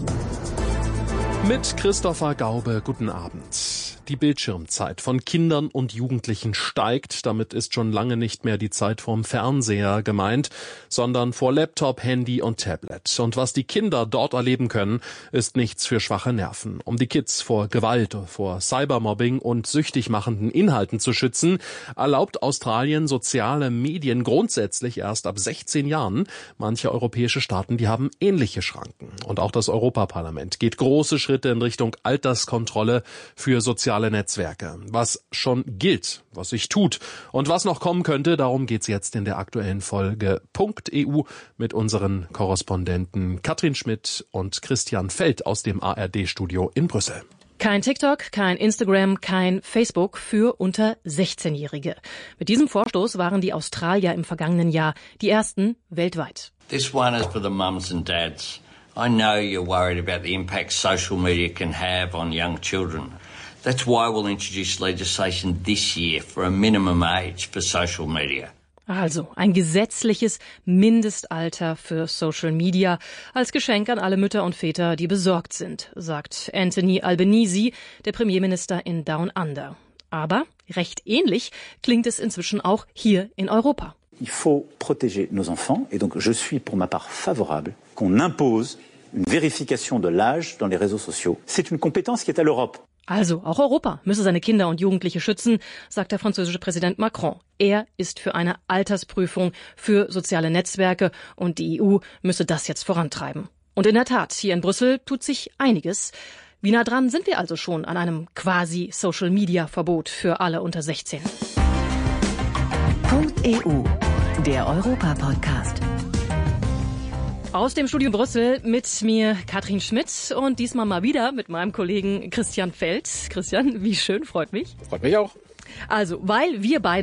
Mit Christopher Gaube, guten Abend. Die Bildschirmzeit von Kindern und Jugendlichen steigt. Damit ist schon lange nicht mehr die Zeit vorm Fernseher gemeint, sondern vor Laptop, Handy und Tablet. Und was die Kinder dort erleben können, ist nichts für schwache Nerven. Um die Kids vor Gewalt, vor Cybermobbing und süchtig machenden Inhalten zu schützen, erlaubt Australien soziale Medien grundsätzlich erst ab 16 Jahren. Manche europäische Staaten, die haben ähnliche Schranken. Und auch das Europaparlament geht große Schritte in Richtung Alterskontrolle für soziale Netzwerke. Was schon gilt, was sich tut und was noch kommen könnte, darum geht's jetzt in der aktuellen Folge .eu mit unseren Korrespondenten Katrin Schmidt und Christian Feld aus dem ARD-Studio in Brüssel. Kein TikTok, kein Instagram, kein Facebook für unter 16-Jährige. Mit diesem Vorstoß waren die Australier im vergangenen Jahr die ersten weltweit. This one is for the mums and dads. I know you're worried about the impact social media can have on young children. That's why we'll introduce legislation this year for a minimum age for social media. Also ein gesetzliches Mindestalter für Social Media als Geschenk an alle Mütter und Väter, die besorgt sind, sagt Anthony Albanese, der Premierminister in Down Under. Aber recht ähnlich klingt es inzwischen auch hier in Europa. Il faut protéger nos enfants et donc je suis pour ma part favorable qu'on impose une vérification de l'âge dans les réseaux sociaux. C'est une compétence qui est à l'Europe. Also, auch Europa müsse seine Kinder und Jugendliche schützen, sagt der französische Präsident Macron. Er ist für eine Altersprüfung für soziale Netzwerke und die EU müsse das jetzt vorantreiben. Und in der Tat, hier in Brüssel tut sich einiges. Wie nah dran sind wir also schon an einem quasi Social-Media-Verbot für alle unter 16? .eu, der Europa-Podcast. Aus dem Studio Brüssel mit mir Katrin Schmidt und diesmal mal wieder mit meinem Kollegen Christian Feld. Christian, wie schön, freut mich. Freut mich auch. Also, weil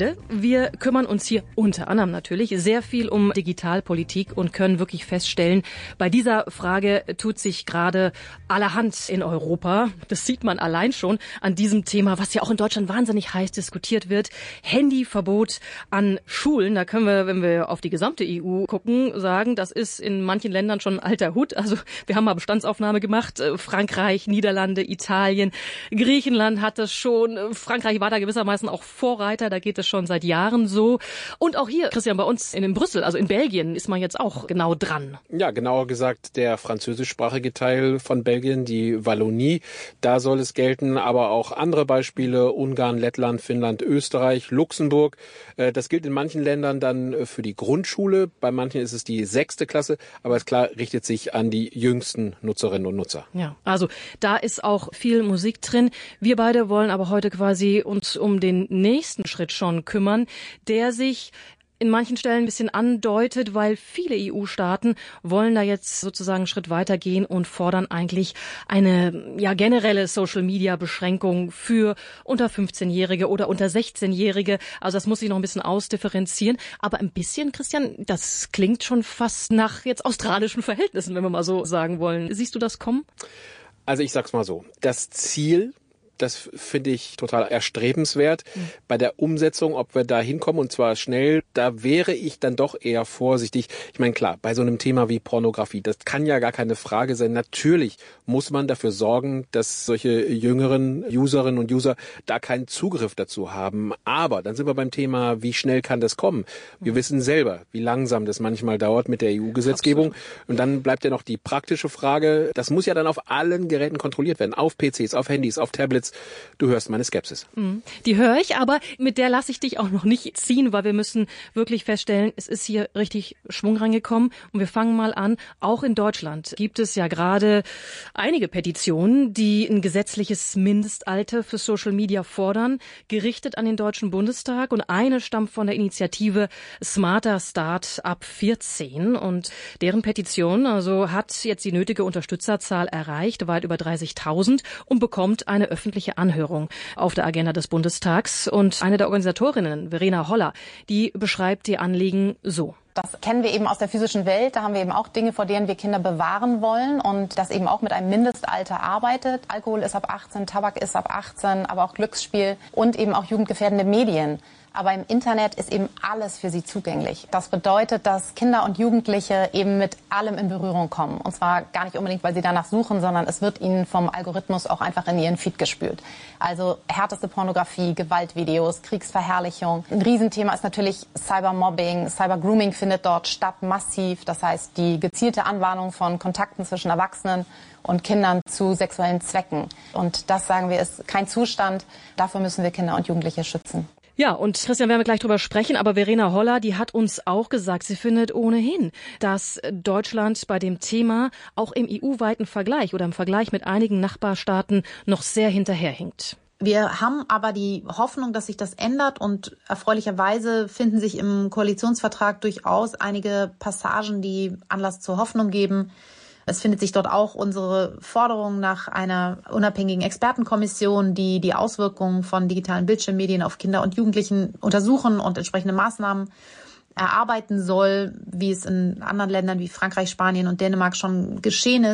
wir kümmern uns hier unter anderem natürlich sehr viel um Digitalpolitik und können wirklich feststellen, bei dieser Frage tut sich gerade allerhand in Europa. Das sieht man allein schon an diesem Thema, was ja auch in Deutschland wahnsinnig heiß diskutiert wird. Handyverbot an Schulen. Da können wir, wenn wir auf die gesamte EU gucken, sagen, das ist in manchen Ländern schon ein alter Hut. Also wir haben mal Bestandsaufnahme gemacht. Frankreich, Niederlande, Italien, Griechenland hat das schon. Frankreich war da gewissermaßen auch Vorreiter, da geht es schon seit Jahren so. Und auch hier, Christian, bei uns in Brüssel, also in Belgien, ist man jetzt auch genau dran. Ja, genauer gesagt der französischsprachige Teil von Belgien, die Wallonie. Da soll es gelten, aber auch andere Beispiele, Ungarn, Lettland, Finnland, Österreich, Luxemburg. Das gilt in manchen Ländern dann für die Grundschule, bei manchen ist es die 6. Klasse, aber ist klar, richtet sich an die jüngsten Nutzerinnen und Nutzer. Ja, also da ist auch viel Musik drin. Wir beide wollen aber heute quasi uns um den nächsten Schritt schon kümmern, der sich in manchen Stellen ein bisschen andeutet, weil viele EU-Staaten wollen da jetzt sozusagen einen Schritt weitergehen und fordern eigentlich eine generelle Social-Media-Beschränkung für unter 15-Jährige oder unter 16-Jährige. Also das muss sich noch ein bisschen ausdifferenzieren. Aber ein bisschen, Christian, das klingt schon fast nach jetzt australischen Verhältnissen, wenn wir mal so sagen wollen. Siehst du das kommen? Also ich sag's mal so, das Ziel, das finde ich total erstrebenswert. Bei der Umsetzung, ob wir da hinkommen, und zwar schnell, da wäre ich dann doch eher vorsichtig. Ich meine, klar, bei so einem Thema wie Pornografie, das kann ja gar keine Frage sein. Natürlich muss man dafür sorgen, dass solche jüngeren Userinnen und User da keinen Zugriff dazu haben. Aber dann sind wir beim Thema, wie schnell kann das kommen? Wir wissen selber, wie langsam das manchmal dauert mit der EU-Gesetzgebung. Absolut. Und dann bleibt ja noch die praktische Frage, das muss ja dann auf allen Geräten kontrolliert werden. Auf PCs, auf Handys, auf Tablets. Du hörst meine Skepsis. Die höre ich, aber mit der lasse ich dich auch noch nicht ziehen, weil wir müssen wirklich feststellen, es ist hier richtig Schwung reingekommen. Und wir fangen mal an. Auch in Deutschland gibt es ja gerade einige Petitionen, die ein gesetzliches Mindestalter für Social Media fordern, gerichtet an den Deutschen Bundestag. Und eine stammt von der Initiative Smarter Start ab 14. Und deren Petition hat jetzt die nötige Unterstützerzahl erreicht, weit über 30.000, und bekommt eine öffentliche Anhörung auf der Agenda des Bundestags. Und eine der Organisatorinnen, Verena Holler, die beschreibt die Anliegen so. Das kennen wir eben aus der physischen Welt. Da haben wir eben auch Dinge, vor denen wir Kinder bewahren wollen und das eben auch mit einem Mindestalter arbeitet. Alkohol ist ab 18, Tabak ist ab 18, aber auch Glücksspiel und eben auch jugendgefährdende Medien. Aber im Internet ist eben alles für sie zugänglich. Das bedeutet, dass Kinder und Jugendliche eben mit allem in Berührung kommen. Und zwar gar nicht unbedingt, weil sie danach suchen, sondern es wird ihnen vom Algorithmus auch einfach in ihren Feed gespült. Also härteste Pornografie, Gewaltvideos, Kriegsverherrlichung. Ein Riesenthema ist natürlich Cybermobbing. Cybergrooming findet dort statt, massiv. Das heißt, die gezielte Anbahnung von Kontakten zwischen Erwachsenen und Kindern zu sexuellen Zwecken. Und das, sagen wir, ist kein Zustand. Dafür müssen wir Kinder und Jugendliche schützen. Ja, und Christian, werden wir gleich drüber sprechen, aber Verena Holler, die hat uns auch gesagt, sie findet ohnehin, dass Deutschland bei dem Thema auch im EU-weiten Vergleich oder im Vergleich mit einigen Nachbarstaaten noch sehr hinterherhinkt. Wir haben aber die Hoffnung, dass sich das ändert, und erfreulicherweise finden sich im Koalitionsvertrag durchaus einige Passagen, die Anlass zur Hoffnung geben. Es findet sich dort auch unsere Forderung nach einer unabhängigen Expertenkommission, die die Auswirkungen von digitalen Bildschirmmedien auf Kinder und Jugendlichen untersuchen und entsprechende Maßnahmen erarbeiten soll, wie es in anderen Ländern wie Frankreich, Spanien und Dänemark schon geschehen ist.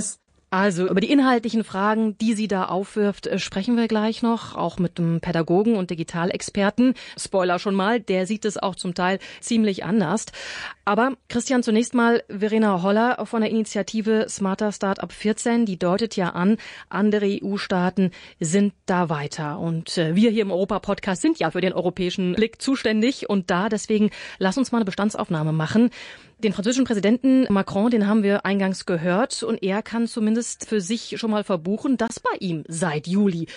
Also über die inhaltlichen Fragen, die sie da aufwirft, sprechen wir gleich noch, auch mit einem Pädagogen und Digitalexperten. Spoiler schon mal, der sieht es auch zum Teil ziemlich anders. Aber Christian, zunächst mal Verena Holler von der Initiative Smarter Startup 14, die deutet ja an, andere EU-Staaten sind da weiter. Und wir hier im Europa-Podcast sind ja für den europäischen Blick zuständig und da. Deswegen lass uns mal eine Bestandsaufnahme machen. Den französischen Präsidenten Macron, den haben wir eingangs gehört und er kann zumindest für sich schon mal verbuchen, dass bei ihm seit Juli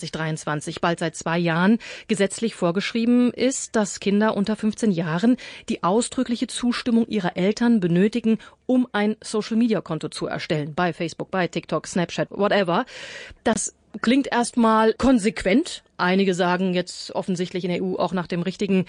2023, bald seit 2 Jahren, gesetzlich vorgeschrieben ist, dass Kinder unter 15 Jahren die ausdrückliche Zustimmung ihrer Eltern benötigen, um ein Social-Media-Konto zu erstellen. Bei Facebook, bei TikTok, Snapchat, whatever. Das klingt erstmal konsequent. Einige sagen jetzt offensichtlich in der EU auch nach dem richtigen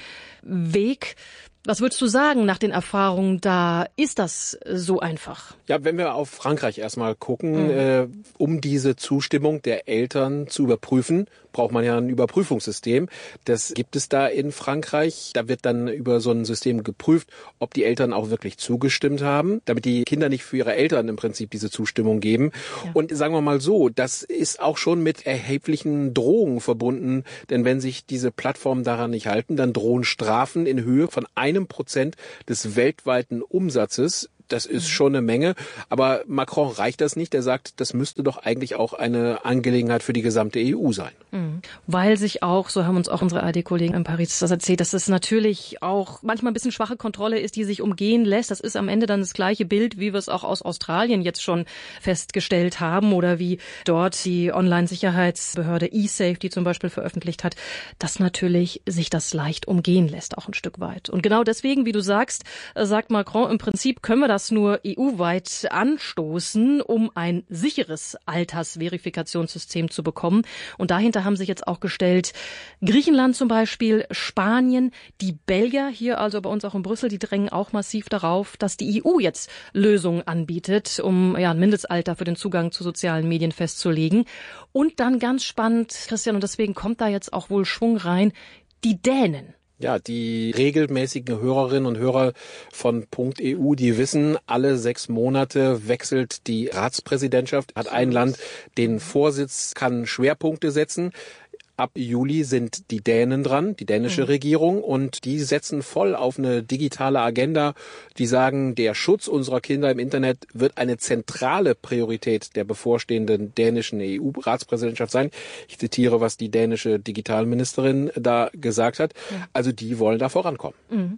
Weg. Was würdest du sagen nach den Erfahrungen da? Ist das so einfach? Ja, wenn wir auf Frankreich erstmal gucken, um diese Zustimmung der Eltern zu überprüfen, braucht man ja ein Überprüfungssystem. Das gibt es da in Frankreich. Da wird dann über so ein System geprüft, ob die Eltern auch wirklich zugestimmt haben, damit die Kinder nicht für ihre Eltern im Prinzip diese Zustimmung geben. Ja. Und sagen wir mal so, das ist auch schon mit erheblichen Drohungen verbunden, denn wenn sich diese Plattformen daran nicht halten, dann drohen Strafen in Höhe von 1% des weltweiten Umsatzes. Das ist schon eine Menge, aber Macron reicht das nicht. Er sagt, das müsste doch eigentlich auch eine Angelegenheit für die gesamte EU sein. Weil sich auch, so haben uns auch unsere ARD-Kollegen in Paris das erzählt, dass es natürlich auch manchmal ein bisschen schwache Kontrolle ist, die sich umgehen lässt. Das ist am Ende dann das gleiche Bild, wie wir es auch aus Australien jetzt schon festgestellt haben oder wie dort die Online-Sicherheitsbehörde eSafety zum Beispiel veröffentlicht hat, dass natürlich sich das leicht umgehen lässt, auch ein Stück weit. Und genau deswegen, wie du sagst, sagt Macron, im Prinzip können wir das nur EU-weit anstoßen, um ein sicheres Altersverifikationssystem zu bekommen. Und dahinter haben sich jetzt auch gestellt Griechenland zum Beispiel, Spanien, die Belgier hier, also bei uns auch in Brüssel, die drängen auch massiv darauf, dass die EU jetzt Lösungen anbietet, um ein Mindestalter für den Zugang zu sozialen Medien festzulegen. Und dann ganz spannend, Christian, und deswegen kommt da jetzt auch wohl Schwung rein, die Dänen. Ja, die regelmäßigen Hörerinnen und Hörer von .eu, die wissen, alle 6 Monate wechselt die Ratspräsidentschaft, hat ein Land den Vorsitz, kann Schwerpunkte setzen. Ab Juli sind die Dänen dran, die dänische Regierung, und die setzen voll auf eine digitale Agenda. Die sagen, der Schutz unserer Kinder im Internet wird eine zentrale Priorität der bevorstehenden dänischen EU-Ratspräsidentschaft sein. Ich zitiere, was die dänische Digitalministerin da gesagt hat. Also die wollen da vorankommen.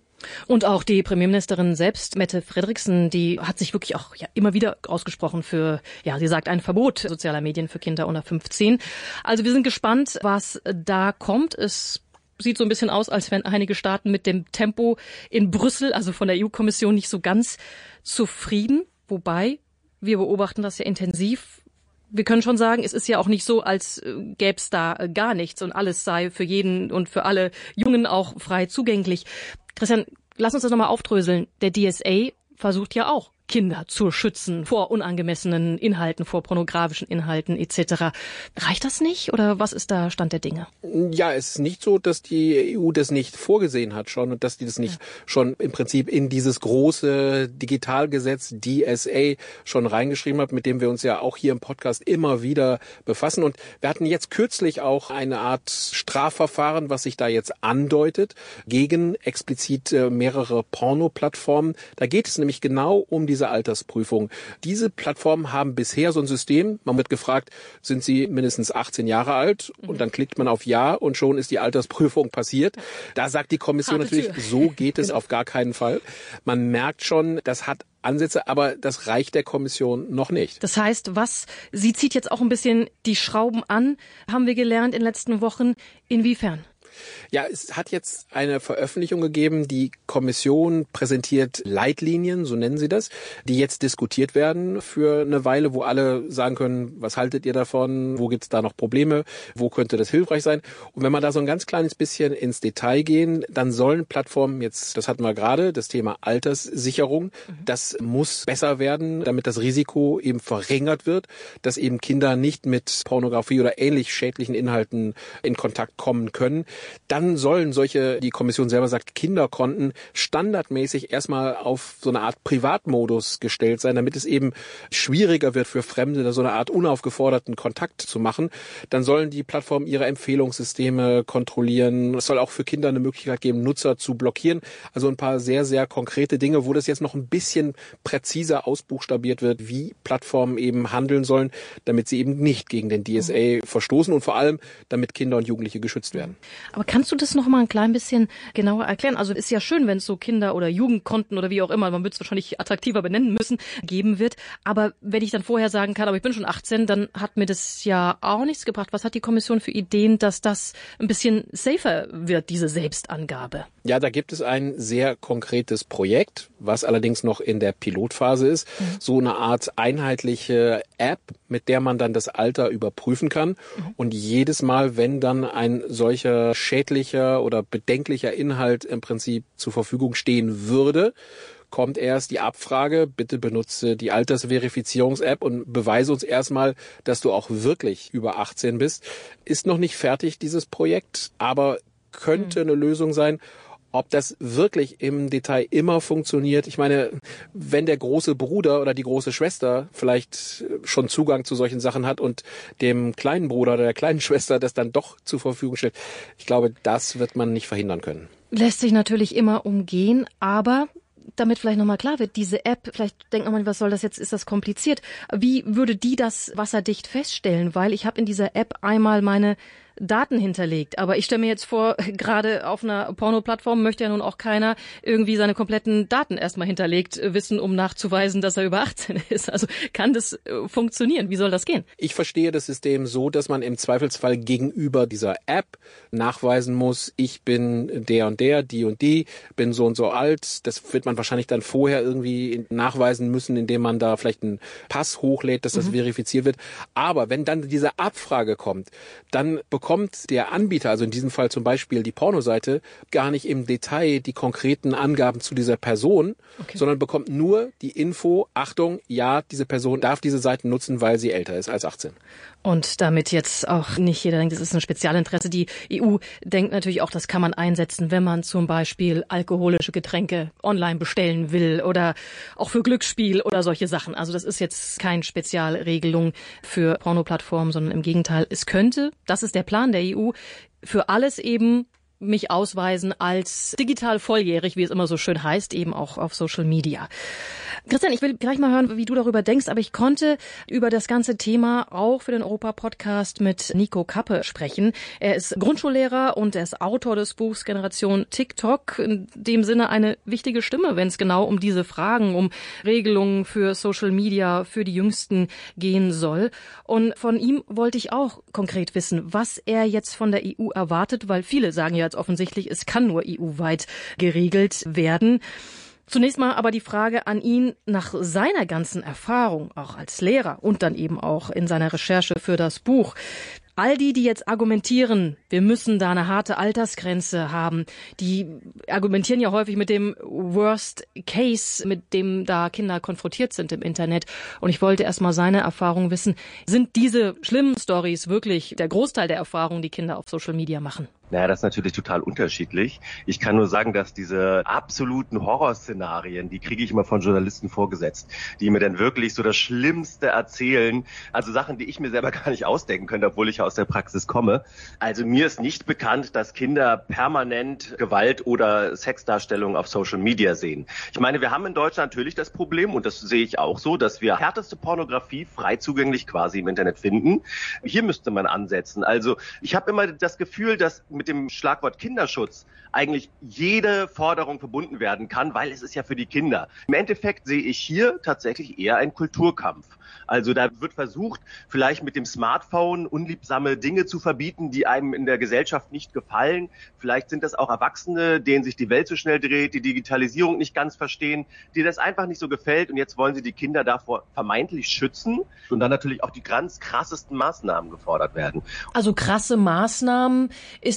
Und auch die Premierministerin selbst, Mette Frederiksen, die hat sich wirklich auch immer wieder ausgesprochen für, sie sagt, ein Verbot sozialer Medien für Kinder unter 15. Also wir sind gespannt, was da kommt. Es sieht so ein bisschen aus, als wären einige Staaten mit dem Tempo in Brüssel, also von der EU-Kommission, nicht so ganz zufrieden. Wobei, wir beobachten das ja intensiv. Wir können schon sagen, es ist ja auch nicht so, als gäbe es da gar nichts und alles sei für jeden und für alle Jungen auch frei zugänglich. Christian, lass uns das nochmal aufdröseln. Der DSA versucht ja auch, Kinder zu schützen vor unangemessenen Inhalten, vor pornografischen Inhalten etc. Reicht das nicht oder was ist da Stand der Dinge? Ja, es ist nicht so, dass die EU das nicht vorgesehen hat schon und dass die das nicht schon im Prinzip in dieses große Digitalgesetz DSA schon reingeschrieben hat, mit dem wir uns ja auch hier im Podcast immer wieder befassen. Und wir hatten jetzt kürzlich auch eine Art Strafverfahren, was sich da jetzt andeutet, gegen explizit mehrere Porno-Plattformen. Da geht es nämlich genau um diese Altersprüfung. Diese Plattformen haben bisher so ein System, man wird gefragt, sind sie mindestens 18 Jahre alt? Und dann klickt man auf Ja und schon ist die Altersprüfung passiert. Da sagt die Kommission natürlich, so geht es auf gar keinen Fall. Man merkt schon, das hat Ansätze, aber das reicht der Kommission noch nicht. Das heißt, sie zieht jetzt auch ein bisschen die Schrauben an, haben wir gelernt in den letzten Wochen. Inwiefern? Ja, es hat jetzt eine Veröffentlichung gegeben. Die Kommission präsentiert Leitlinien, so nennen sie das, die jetzt diskutiert werden für eine Weile, wo alle sagen können, was haltet ihr davon? Wo gibt es da noch Probleme? Wo könnte das hilfreich sein? Und wenn wir da so ein ganz kleines bisschen ins Detail gehen, dann sollen Plattformen jetzt, das hatten wir gerade, das Thema Alterssicherung, das muss besser werden, damit das Risiko eben verringert wird, dass eben Kinder nicht mit Pornografie oder ähnlich schädlichen Inhalten in Kontakt kommen können. dann sollen solche, die Kommission selber sagt, Kinderkonten standardmäßig erstmal auf so eine Art Privatmodus gestellt sein, damit es eben schwieriger wird für Fremde, da so eine Art unaufgeforderten Kontakt zu machen. Dann sollen die Plattformen ihre Empfehlungssysteme kontrollieren. Es soll auch für Kinder eine Möglichkeit geben, Nutzer zu blockieren. Also ein paar sehr, sehr konkrete Dinge, wo das jetzt noch ein bisschen präziser ausbuchstabiert wird, wie Plattformen eben handeln sollen, damit sie eben nicht gegen den DSA verstoßen und vor allem, damit Kinder und Jugendliche geschützt werden. Aber kannst du das noch mal ein klein bisschen genauer erklären? Also ist ja schön, wenn es so Kinder- oder Jugendkonten oder wie auch immer, man wird es wahrscheinlich attraktiver benennen müssen, geben wird. Aber wenn ich dann vorher sagen kann, aber ich bin schon 18, dann hat mir das ja auch nichts gebracht. Was hat die Kommission für Ideen, dass das ein bisschen safer wird, diese Selbstangabe? Ja, da gibt es ein sehr konkretes Projekt, was allerdings noch in der Pilotphase ist. So eine Art einheitliche App, mit der man dann das Alter überprüfen kann. Und jedes Mal, wenn dann ein solcher schädlicher oder bedenklicher Inhalt im Prinzip zur Verfügung stehen würde, kommt erst die Abfrage, bitte benutze die Altersverifizierungs-App und beweise uns erstmal, dass du auch wirklich über 18 bist. Ist noch nicht fertig, dieses Projekt, aber könnte eine Lösung sein. Ob das wirklich im Detail immer funktioniert, ich meine, wenn der große Bruder oder die große Schwester vielleicht schon Zugang zu solchen Sachen hat und dem kleinen Bruder oder der kleinen Schwester das dann doch zur Verfügung stellt, ich glaube, das wird man nicht verhindern können. Lässt sich natürlich immer umgehen, aber damit vielleicht nochmal klar wird, diese App, vielleicht denkt man, was soll das jetzt, ist das kompliziert. Wie würde die das wasserdicht feststellen? Weil ich habe in dieser App einmal meine Daten hinterlegt. Aber ich stelle mir jetzt vor, gerade auf einer Porno-Plattform möchte ja nun auch keiner irgendwie seine kompletten Daten erstmal hinterlegt wissen, um nachzuweisen, dass er über 18 ist. Also kann das funktionieren? Wie soll das gehen? Ich verstehe das System so, dass man im Zweifelsfall gegenüber dieser App nachweisen muss, ich bin der und der, die und die, bin so und so alt. Das wird man wahrscheinlich dann vorher irgendwie nachweisen müssen, indem man da vielleicht einen Pass hochlädt, dass das verifiziert wird. Aber wenn dann diese Abfrage kommt, dann bekommt der Anbieter, also in diesem Fall zum Beispiel die Pornoseite, gar nicht im Detail die konkreten Angaben zu dieser Person, sondern bekommt nur die Info, Achtung, ja, diese Person darf diese Seiten nutzen, weil sie älter ist als 18. Und damit jetzt auch nicht jeder denkt, das ist ein Spezialinteresse. Die EU denkt natürlich auch, das kann man einsetzen, wenn man zum Beispiel alkoholische Getränke online bestellen will oder auch für Glücksspiel oder solche Sachen. Also das ist jetzt keine Spezialregelung für Pornoplattformen, sondern im Gegenteil, es könnte, das ist der Plan der EU, für alles eben mich ausweisen als digital volljährig, wie es immer so schön heißt, eben auch auf Social Media. Christian, ich will gleich mal hören, wie du darüber denkst, aber ich konnte über das ganze Thema auch für den Europa-Podcast mit Nico Kappe sprechen. Er ist Grundschullehrer und er ist Autor des Buchs Generation TikTok, in dem Sinne eine wichtige Stimme, wenn es genau um diese Fragen, um Regelungen für Social Media, für die Jüngsten gehen soll. Und von ihm wollte ich auch konkret wissen, was er jetzt von der EU erwartet, weil viele sagen ja jetzt offensichtlich, es kann nur EU-weit geregelt werden. Zunächst mal aber die Frage an ihn nach seiner ganzen Erfahrung, auch als Lehrer und dann eben auch in seiner Recherche für das Buch. All die jetzt argumentieren, wir müssen da eine harte Altersgrenze haben, die argumentieren ja häufig mit dem Worst Case, mit dem da Kinder konfrontiert sind im Internet. Und ich wollte erst mal seine Erfahrung wissen. Sind diese schlimmen Stories wirklich der Großteil der Erfahrungen, die Kinder auf Social Media machen? Naja, das ist natürlich total unterschiedlich. Ich kann nur sagen, dass diese absoluten Horrorszenarien, die kriege ich immer von Journalisten vorgesetzt, die mir dann wirklich so das Schlimmste erzählen. Also Sachen, die ich mir selber gar nicht ausdenken könnte, obwohl ich aus der Praxis komme. Also mir ist nicht bekannt, dass Kinder permanent Gewalt oder Sexdarstellungen auf Social Media sehen. Ich meine, wir haben in Deutschland natürlich das Problem, und das sehe ich auch so, dass wir härteste Pornografie frei zugänglich quasi im Internet finden. Hier müsste man ansetzen. Also ich habe immer das Gefühl, dass mit dem Schlagwort Kinderschutz eigentlich jede Forderung verbunden werden kann, weil es ist ja für die Kinder. Im Endeffekt sehe ich hier tatsächlich eher einen Kulturkampf. Also da wird versucht, vielleicht mit dem Smartphone unliebsame Dinge zu verbieten, die einem in der Gesellschaft nicht gefallen. Vielleicht sind das auch Erwachsene, denen sich die Welt so schnell dreht, die Digitalisierung nicht ganz verstehen, die das einfach nicht so gefällt. Und jetzt wollen sie die Kinder davor vermeintlich schützen und dann natürlich auch die ganz krassesten Maßnahmen gefordert werden. Also krasse Maßnahmen, ist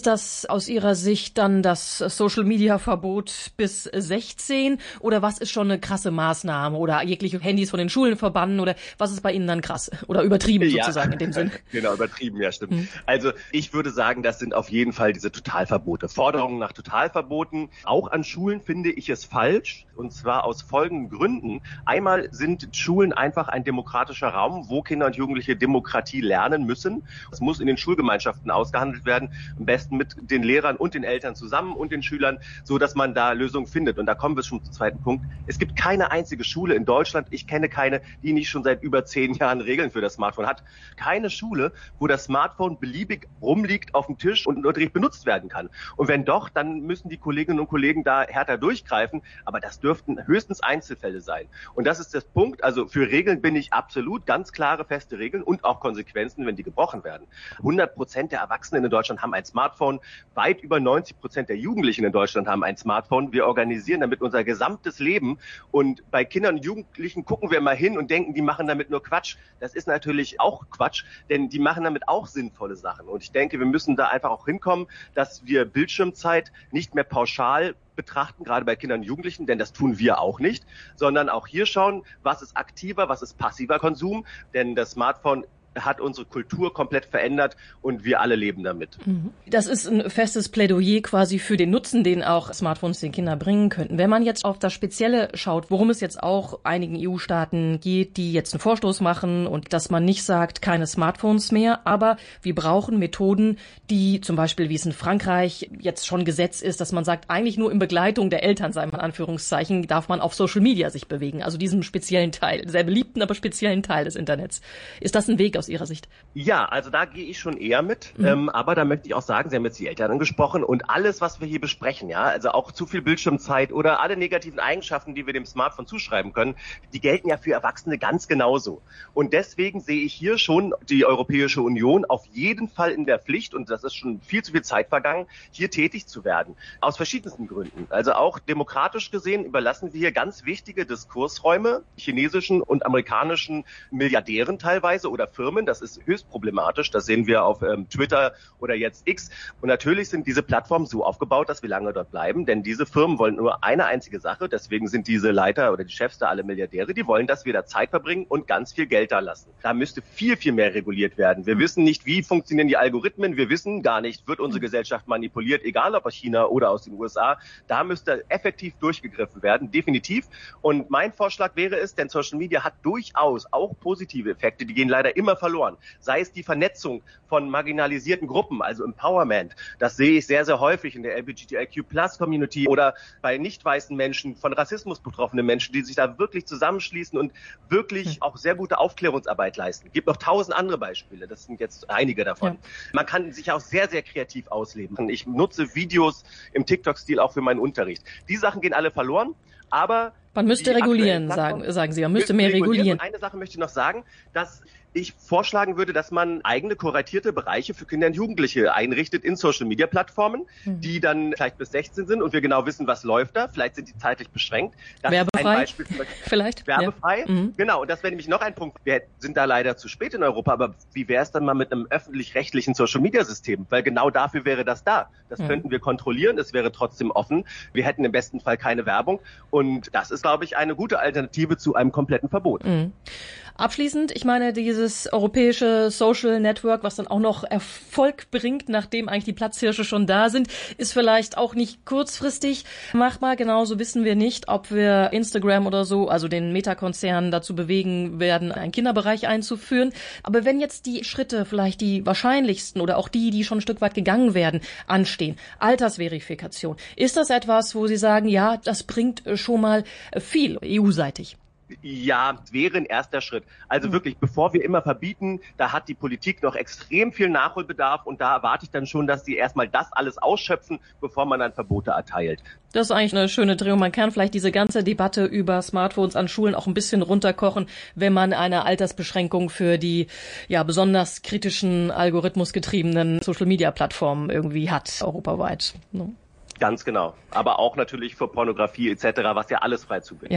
Ist das aus Ihrer Sicht dann das Social-Media-Verbot bis 16? Oder was ist schon eine krasse Maßnahme? Oder jegliche Handys von den Schulen verbannen? Oder was ist bei Ihnen dann krass? Oder übertrieben sozusagen in dem Sinn? Genau, übertrieben, ja, stimmt. Also ich würde sagen, das sind auf jeden Fall diese Totalverbote. Forderungen nach Totalverboten. Auch an Schulen finde ich es falsch. Und zwar aus folgenden Gründen. Einmal sind Schulen einfach ein demokratischer Raum, wo Kinder und Jugendliche Demokratie lernen müssen. Es muss in den Schulgemeinschaften ausgehandelt werden, am besten mit den Lehrern und den Eltern zusammen und den Schülern, so dass man da Lösungen findet. Und da kommen wir schon zum zweiten Punkt. Es gibt keine einzige Schule in Deutschland, ich kenne keine, die nicht schon seit über 10 Jahren Regeln für das Smartphone hat. Keine Schule, wo das Smartphone beliebig rumliegt auf dem Tisch und direkt benutzt werden kann. Und wenn doch, dann müssen die Kolleginnen und Kollegen da härter durchgreifen. Aber das dürften höchstens Einzelfälle sein. Und das ist das Punkt. Also für Regeln bin ich absolut, ganz klare, feste Regeln und auch Konsequenzen, wenn die gebrochen werden. 100% der Erwachsenen in Deutschland haben ein Smartphone. Weit über 90% der Jugendlichen in Deutschland haben ein Smartphone. Wir organisieren damit unser gesamtes Leben. Und bei Kindern und Jugendlichen gucken wir mal hin und denken, die machen damit nur Quatsch. Das ist natürlich auch Quatsch, denn die machen damit auch sinnvolle Sachen. Und ich denke, wir müssen da einfach auch hinkommen, dass wir Bildschirmzeit nicht mehr pauschal betrachten, gerade bei Kindern und Jugendlichen, denn das tun wir auch nicht, sondern auch hier schauen, was ist aktiver, was ist passiver Konsum, denn das Smartphone hat unsere Kultur komplett verändert und wir alle leben damit. Das ist ein festes Plädoyer quasi für den Nutzen, den auch Smartphones den Kindern bringen könnten. Wenn man jetzt auf das Spezielle schaut, worum es jetzt auch einigen EU-Staaten geht, die jetzt einen Vorstoß machen und dass man nicht sagt, keine Smartphones mehr, aber wir brauchen Methoden, die zum Beispiel, wie es in Frankreich jetzt schon Gesetz ist, dass man sagt, eigentlich nur in Begleitung der Eltern, sagen wir in Anführungszeichen, darf man auf Social Media sich bewegen, also diesem speziellen Teil, sehr beliebten, aber speziellen Teil des Internets. Ist das ein Weg aus Ihrer Sicht? Ja, also da gehe ich schon eher mit. Aber da möchte ich auch sagen, Sie haben jetzt die Eltern angesprochen und alles, was wir hier besprechen, ja, also auch zu viel Bildschirmzeit oder alle negativen Eigenschaften, die wir dem Smartphone zuschreiben können, die gelten ja für Erwachsene ganz genauso. Und deswegen sehe ich hier schon die Europäische Union auf jeden Fall in der Pflicht, und das ist schon viel zu viel Zeit vergangen, hier tätig zu werden. Aus verschiedensten Gründen. Also auch demokratisch gesehen überlassen wir hier ganz wichtige Diskursräume chinesischen und amerikanischen Milliardären teilweise oder Firmen. Das ist höchst problematisch. Das sehen wir auf Twitter oder jetzt X. Und natürlich sind diese Plattformen so aufgebaut, dass wir lange dort bleiben, denn diese Firmen wollen nur eine einzige Sache. Deswegen sind diese Leiter oder die Chefs da alle Milliardäre. Die wollen, dass wir da Zeit verbringen und ganz viel Geld da lassen. Da müsste viel, viel mehr reguliert werden. Wir wissen nicht, wie funktionieren die Algorithmen. Wir wissen gar nicht, wird unsere Gesellschaft manipuliert, egal ob aus China oder aus den USA. Da müsste effektiv durchgegriffen werden, definitiv. Und mein Vorschlag wäre es, denn Social Media hat durchaus auch positive Effekte, die gehen leider immer verloren. Sei es die Vernetzung von marginalisierten Gruppen, also Empowerment. Das sehe ich sehr, sehr häufig in der LGBTIQ+-Community oder bei nicht weißen Menschen, von Rassismus betroffenen Menschen, die sich da wirklich zusammenschließen und wirklich auch sehr gute Aufklärungsarbeit leisten. Es gibt noch 1000 andere Beispiele, das sind jetzt einige davon. Ja. Man kann sich auch sehr, sehr kreativ ausleben. Ich nutze Videos im TikTok-Stil auch für meinen Unterricht. Die Sachen gehen alle verloren, aber man müsste regulieren, sagen Sie. Man müsste mehr regulieren. Und eine Sache möchte ich noch sagen, dass ich vorschlagen würde, dass man eigene kuratierte Bereiche für Kinder und Jugendliche einrichtet in Social-Media-Plattformen, die dann vielleicht bis 16 sind und wir genau wissen, was läuft da. Vielleicht sind die zeitlich beschränkt. Das werbefrei? Ist ein Beispiel vielleicht? Werbefrei? Ja. Genau, und das wäre nämlich noch ein Punkt. Wir sind da leider zu spät in Europa, aber wie wäre es dann mal mit einem öffentlich-rechtlichen Social-Media-System? Weil genau dafür wäre das da. Das könnten wir kontrollieren, es wäre trotzdem offen. Wir hätten im besten Fall keine Werbung und das ist, glaube ich, eine gute Alternative zu einem kompletten Verbot. Abschließend, ich meine, dieses europäische Social Network, was dann auch noch Erfolg bringt, nachdem eigentlich die Platzhirsche schon da sind, ist vielleicht auch nicht kurzfristig machbar. Genauso wissen wir nicht, ob wir Instagram oder so, also den Meta-Konzern dazu bewegen werden, einen Kinderbereich einzuführen. Aber wenn jetzt die Schritte, vielleicht die wahrscheinlichsten oder auch die schon ein Stück weit gegangen werden, anstehen, Altersverifikation, ist das etwas, wo Sie sagen, ja, das bringt schon mal viel EU-seitig? Ja, wäre ein erster Schritt. Also wirklich, bevor wir immer verbieten, da hat die Politik noch extrem viel Nachholbedarf und da erwarte ich dann schon, dass sie erstmal das alles ausschöpfen, bevor man dann Verbote erteilt. Das ist eigentlich eine schöne Drehung. Man kann vielleicht diese ganze Debatte über Smartphones an Schulen auch ein bisschen runterkochen, wenn man eine Altersbeschränkung für die besonders kritischen, algorithmusgetriebenen Social-Media-Plattformen irgendwie hat, europaweit. Ganz genau. Aber auch natürlich für Pornografie etc., was ja alles frei zugänglich ist.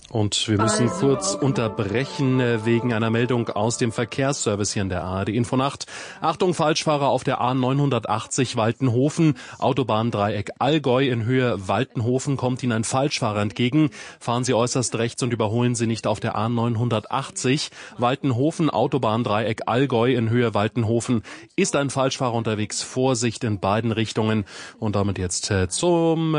Und wir müssen kurz unterbrechen wegen einer Meldung aus dem Verkehrsservice hier in der ARD Infonacht. Achtung, Falschfahrer auf der A980 Waltenhofen, Autobahndreieck Allgäu in Höhe Waltenhofen kommt Ihnen ein Falschfahrer entgegen. Fahren Sie äußerst rechts und überholen Sie nicht auf der A980. Waltenhofen, Autobahndreieck Allgäu in Höhe Waltenhofen ist ein Falschfahrer unterwegs. Vorsicht in beiden Richtungen. Und damit jetzt zum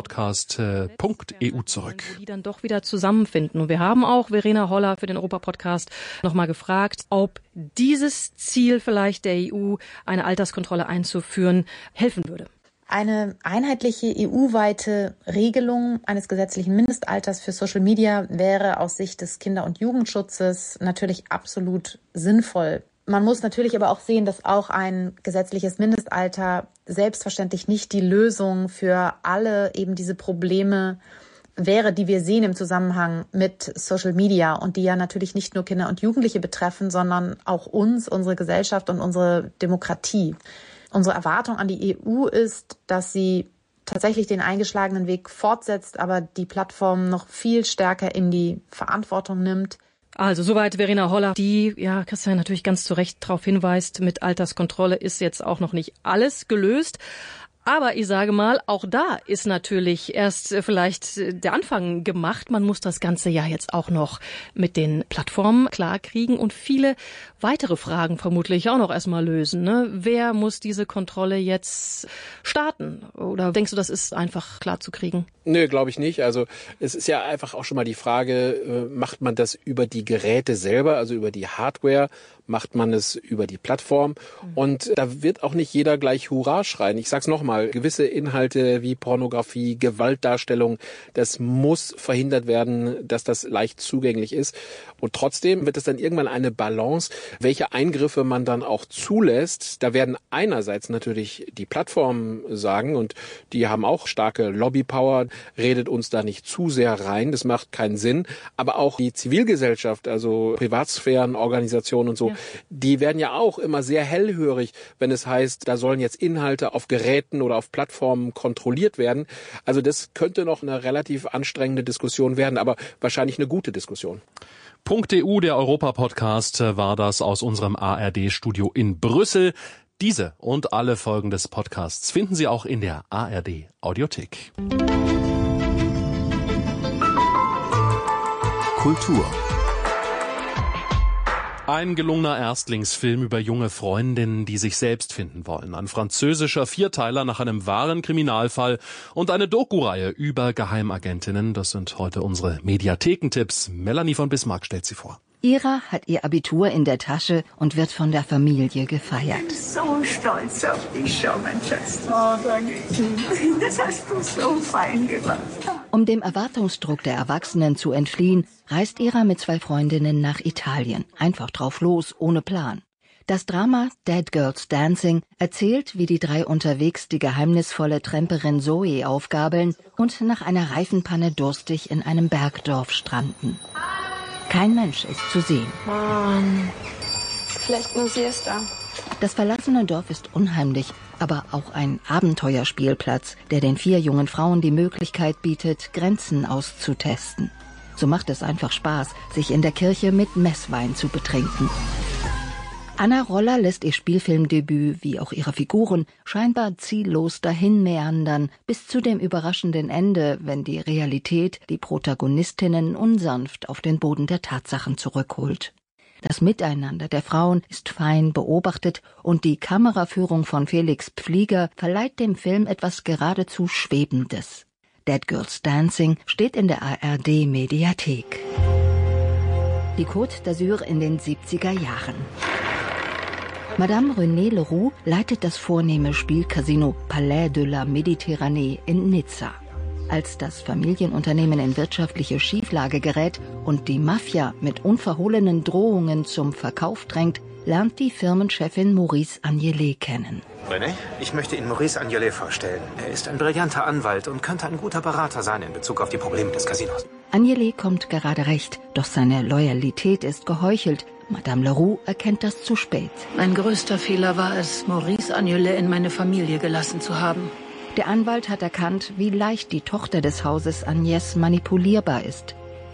Podcast.eu zurück. Die dann doch wieder zusammenfinden. Und wir haben auch Verena Holler für den Europa-Podcast nochmal gefragt, ob dieses Ziel vielleicht der EU, eine Alterskontrolle einzuführen, helfen würde. Eine einheitliche EU-weite Regelung eines gesetzlichen Mindestalters für Social Media wäre aus Sicht des Kinder- und Jugendschutzes natürlich absolut sinnvoll. Man muss natürlich aber auch sehen, dass auch ein gesetzliches Mindestalter selbstverständlich nicht die Lösung für alle eben diese Probleme wäre, die wir sehen im Zusammenhang mit Social Media und die ja natürlich nicht nur Kinder und Jugendliche betreffen, sondern auch uns, unsere Gesellschaft und unsere Demokratie. Unsere Erwartung an die EU ist, dass sie tatsächlich den eingeschlagenen Weg fortsetzt, aber die Plattform noch viel stärker in die Verantwortung nimmt. Also soweit Verena Holler, die, ja, Christian natürlich ganz zu Recht darauf hinweist, mit Alterskontrolle ist jetzt auch noch nicht alles gelöst. Aber ich sage mal, auch da ist natürlich erst vielleicht der Anfang gemacht. Man muss das Ganze ja jetzt auch noch mit den Plattformen klarkriegen und viele weitere Fragen vermutlich auch noch erstmal lösen. Ne? Wer muss diese Kontrolle jetzt starten? Oder denkst du, das ist einfach klar zu kriegen? Nö, glaube ich nicht. Also es ist ja einfach auch schon mal die Frage, macht man das über die Geräte selber, also über die Hardware? Macht man es über die Plattform? Und da wird auch nicht jeder gleich Hurra schreien. Ich sag's nochmal, gewisse Inhalte wie Pornografie, Gewaltdarstellung, das muss verhindert werden, dass das leicht zugänglich ist. Und trotzdem wird es dann irgendwann eine Balance, welche Eingriffe man dann auch zulässt. Da werden einerseits natürlich die Plattformen sagen, und die haben auch starke Lobbypower, redet uns da nicht zu sehr rein, das macht keinen Sinn. Aber auch die Zivilgesellschaft, also Privatsphärenorganisationen und so, die werden ja auch immer sehr hellhörig, wenn es heißt, da sollen jetzt Inhalte auf Geräten oder auf Plattformen kontrolliert werden. Also das könnte noch eine relativ anstrengende Diskussion werden, aber wahrscheinlich eine gute Diskussion. .eu, der Europa-Podcast, war das aus unserem ARD-Studio in Brüssel. Diese und alle Folgen des Podcasts finden Sie auch in der ARD-Audiothek. Kultur. Ein gelungener Erstlingsfilm über junge Freundinnen, die sich selbst finden wollen. Ein französischer Vierteiler nach einem wahren Kriminalfall und eine Doku-Reihe über Geheimagentinnen. Das sind heute unsere Mediathekentipps. Melanie von Bismarck stellt sie vor. Ira hat ihr Abitur in der Tasche und wird von der Familie gefeiert. Ich bin so stolz auf dich, schau, mein Schatz. Oh, danke. Das hast du so fein gemacht. Um dem Erwartungsdruck der Erwachsenen zu entfliehen, reist Ira mit 2 Freundinnen nach Italien. Einfach drauf los, ohne Plan. Das Drama Dead Girls Dancing erzählt, wie die 3 unterwegs die geheimnisvolle Tramperin Zoe aufgabeln und nach einer Reifenpanne durstig in einem Bergdorf stranden. Kein Mensch ist zu sehen. Mann, vielleicht nur Siesta. Das verlassene Dorf ist unheimlich, aber auch ein Abenteuerspielplatz, der den 4 jungen Frauen die Möglichkeit bietet, Grenzen auszutesten. So macht es einfach Spaß, sich in der Kirche mit Messwein zu betrinken. Anna Roller lässt ihr Spielfilmdebüt, wie auch ihre Figuren, scheinbar ziellos dahin meandern, bis zu dem überraschenden Ende, wenn die Realität die Protagonistinnen unsanft auf den Boden der Tatsachen zurückholt. Das Miteinander der Frauen ist fein beobachtet und die Kameraführung von Felix Pflieger verleiht dem Film etwas geradezu Schwebendes. Dead Girls Dancing steht in der ARD-Mediathek. Die Côte d'Azur in den 70er Jahren. Madame Renée Leroux leitet das vornehme Spielcasino Palais de la Méditerranée in Nizza. Als das Familienunternehmen in wirtschaftliche Schieflage gerät und die Mafia mit unverhohlenen Drohungen zum Verkauf drängt, lernt die Firmenchefin Maurice Agnelet kennen. René, ich möchte Ihnen Maurice Agnelet vorstellen. Er ist ein brillanter Anwalt und könnte ein guter Berater sein in Bezug auf die Probleme des Casinos. Agnelet kommt gerade recht, doch seine Loyalität ist geheuchelt. Madame Leroux erkennt das zu spät. Mein größter Fehler war es, Maurice Agnelet in meine Familie gelassen zu haben. Der Anwalt hat erkannt, wie leicht die Tochter des Hauses Agnès manipulierbar ist.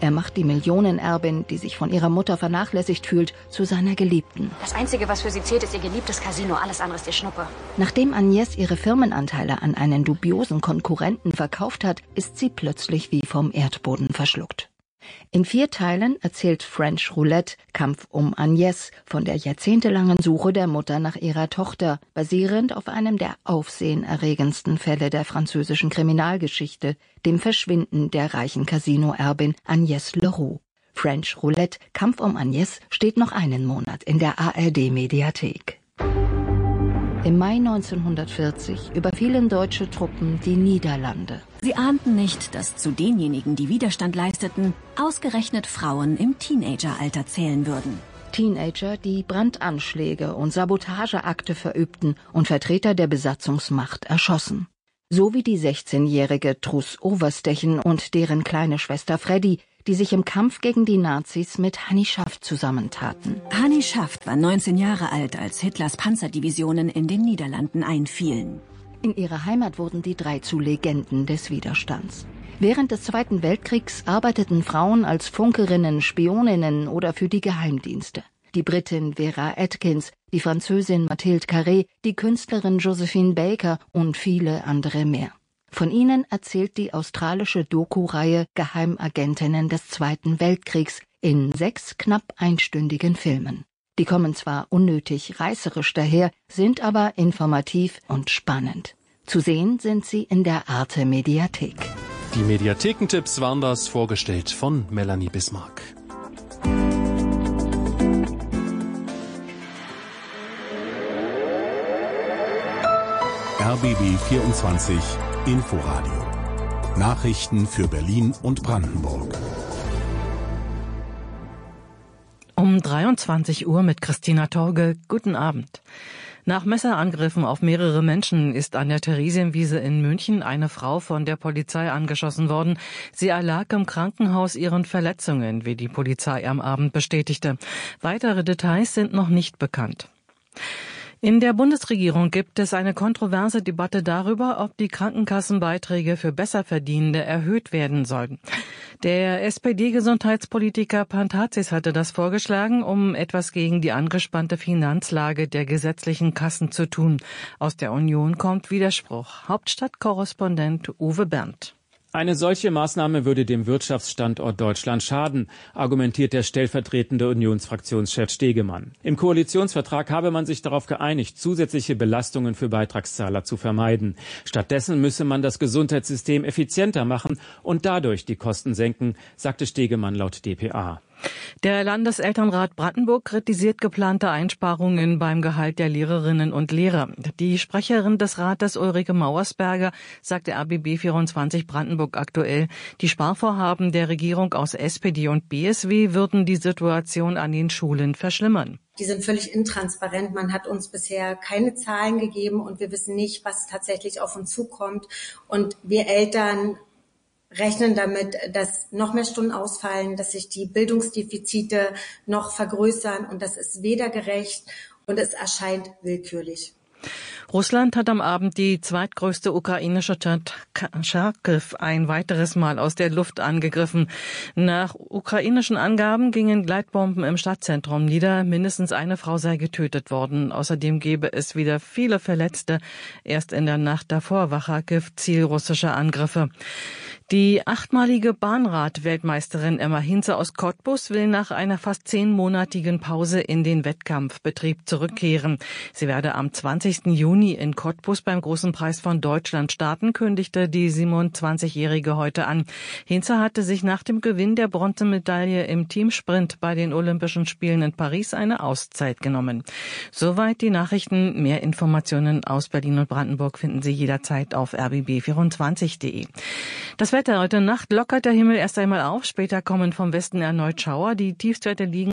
Er macht die Millionenerbin, die sich von ihrer Mutter vernachlässigt fühlt, zu seiner Geliebten. Das Einzige, was für sie zählt, ist ihr geliebtes Casino. Alles andere ist ihr Schnuppe. Nachdem Agnès ihre Firmenanteile an einen dubiosen Konkurrenten verkauft hat, ist sie plötzlich wie vom Erdboden verschluckt. In 4 Teilen erzählt French Roulette, Kampf um Agnès, von der jahrzehntelangen Suche der Mutter nach ihrer Tochter, basierend auf einem der aufsehenerregendsten Fälle der französischen Kriminalgeschichte, dem Verschwinden der reichen Casino-Erbin Agnès Leroux. French Roulette, Kampf um Agnès steht noch einen Monat in der ARD-Mediathek. Im Mai 1940 überfielen deutsche Truppen die Niederlande. Sie ahnten nicht, dass zu denjenigen, die Widerstand leisteten, ausgerechnet Frauen im Teenageralter zählen würden. Teenager, die Brandanschläge und Sabotageakte verübten und Vertreter der Besatzungsmacht erschossen. So wie die 16-jährige Truss Overstechen und deren kleine Schwester Freddy, die sich im Kampf gegen die Nazis mit Hannie Schaft zusammentaten. Hannie Schaft war 19 Jahre alt, als Hitlers Panzerdivisionen in den Niederlanden einfielen. In ihrer Heimat wurden die 3 zu Legenden des Widerstands. Während des Zweiten Weltkriegs arbeiteten Frauen als Funkerinnen, Spioninnen oder für die Geheimdienste. Die Britin Vera Atkins, die Französin Mathilde Carré, die Künstlerin Josephine Baker und viele andere mehr. Von ihnen erzählt die australische Doku-Reihe Geheimagentinnen des Zweiten Weltkriegs in 6 knapp einstündigen Filmen. Die kommen zwar unnötig reißerisch daher, sind aber informativ und spannend. Zu sehen sind sie in der Arte-Mediathek. Die Mediathekentipps waren das, vorgestellt von Melanie Bismarck. RBB 24 Inforadio. Nachrichten für Berlin und Brandenburg. Um 23 Uhr mit Christina Torge. Guten Abend. Nach Messerangriffen auf mehrere Menschen ist an der Theresienwiese in München eine Frau von der Polizei angeschossen worden. Sie erlag im Krankenhaus ihren Verletzungen, wie die Polizei am Abend bestätigte. Weitere Details sind noch nicht bekannt. In der Bundesregierung gibt es eine kontroverse Debatte darüber, ob die Krankenkassenbeiträge für Besserverdienende erhöht werden sollen. Der SPD-Gesundheitspolitiker Pantazis hatte das vorgeschlagen, um etwas gegen die angespannte Finanzlage der gesetzlichen Kassen zu tun. Aus der Union kommt Widerspruch. Hauptstadtkorrespondent Uwe Berndt. Eine solche Maßnahme würde dem Wirtschaftsstandort Deutschland schaden, argumentiert der stellvertretende Unionsfraktionschef Stegemann. Im Koalitionsvertrag habe man sich darauf geeinigt, zusätzliche Belastungen für Beitragszahler zu vermeiden. Stattdessen müsse man das Gesundheitssystem effizienter machen und dadurch die Kosten senken, sagte Stegemann laut dpa. Der Landeselternrat Brandenburg kritisiert geplante Einsparungen beim Gehalt der Lehrerinnen und Lehrer. Die Sprecherin des Rates Ulrike Mauersberger sagte RBB 24 Brandenburg aktuell, die Sparvorhaben der Regierung aus SPD und BSW würden die Situation an den Schulen verschlimmern. Die sind völlig intransparent. Man hat uns bisher keine Zahlen gegeben und wir wissen nicht, was tatsächlich auf uns zukommt. Und wir Eltern rechnen damit, dass noch mehr Stunden ausfallen, dass sich die Bildungsdefizite noch vergrößern und das ist weder gerecht und es erscheint willkürlich. Russland hat am Abend die zweitgrößte ukrainische Stadt Charkiw ein weiteres Mal aus der Luft angegriffen. Nach ukrainischen Angaben gingen Gleitbomben im Stadtzentrum nieder. Mindestens eine Frau sei getötet worden. Außerdem gebe es wieder viele Verletzte. Erst in der Nacht davor war Charkiw Ziel russischer Angriffe. Die 8-malige Bahnrad-Weltmeisterin Emma Hinze aus Cottbus will nach einer fast 10-monatigen Pause in den Wettkampfbetrieb zurückkehren. Sie werde am 20. Juni in Cottbus beim Großen Preis von Deutschland starten, kündigte die 27-Jährige heute an. Hinze hatte sich nach dem Gewinn der Bronzemedaille im Teamsprint bei den Olympischen Spielen in Paris eine Auszeit genommen. Soweit die Nachrichten. Mehr Informationen aus Berlin und Brandenburg finden Sie jederzeit auf rbb24.de. Das Wetter heute Nacht lockert der Himmel erst einmal auf, später kommen vom Westen erneut Schauer. Die Tiefstwerte liegen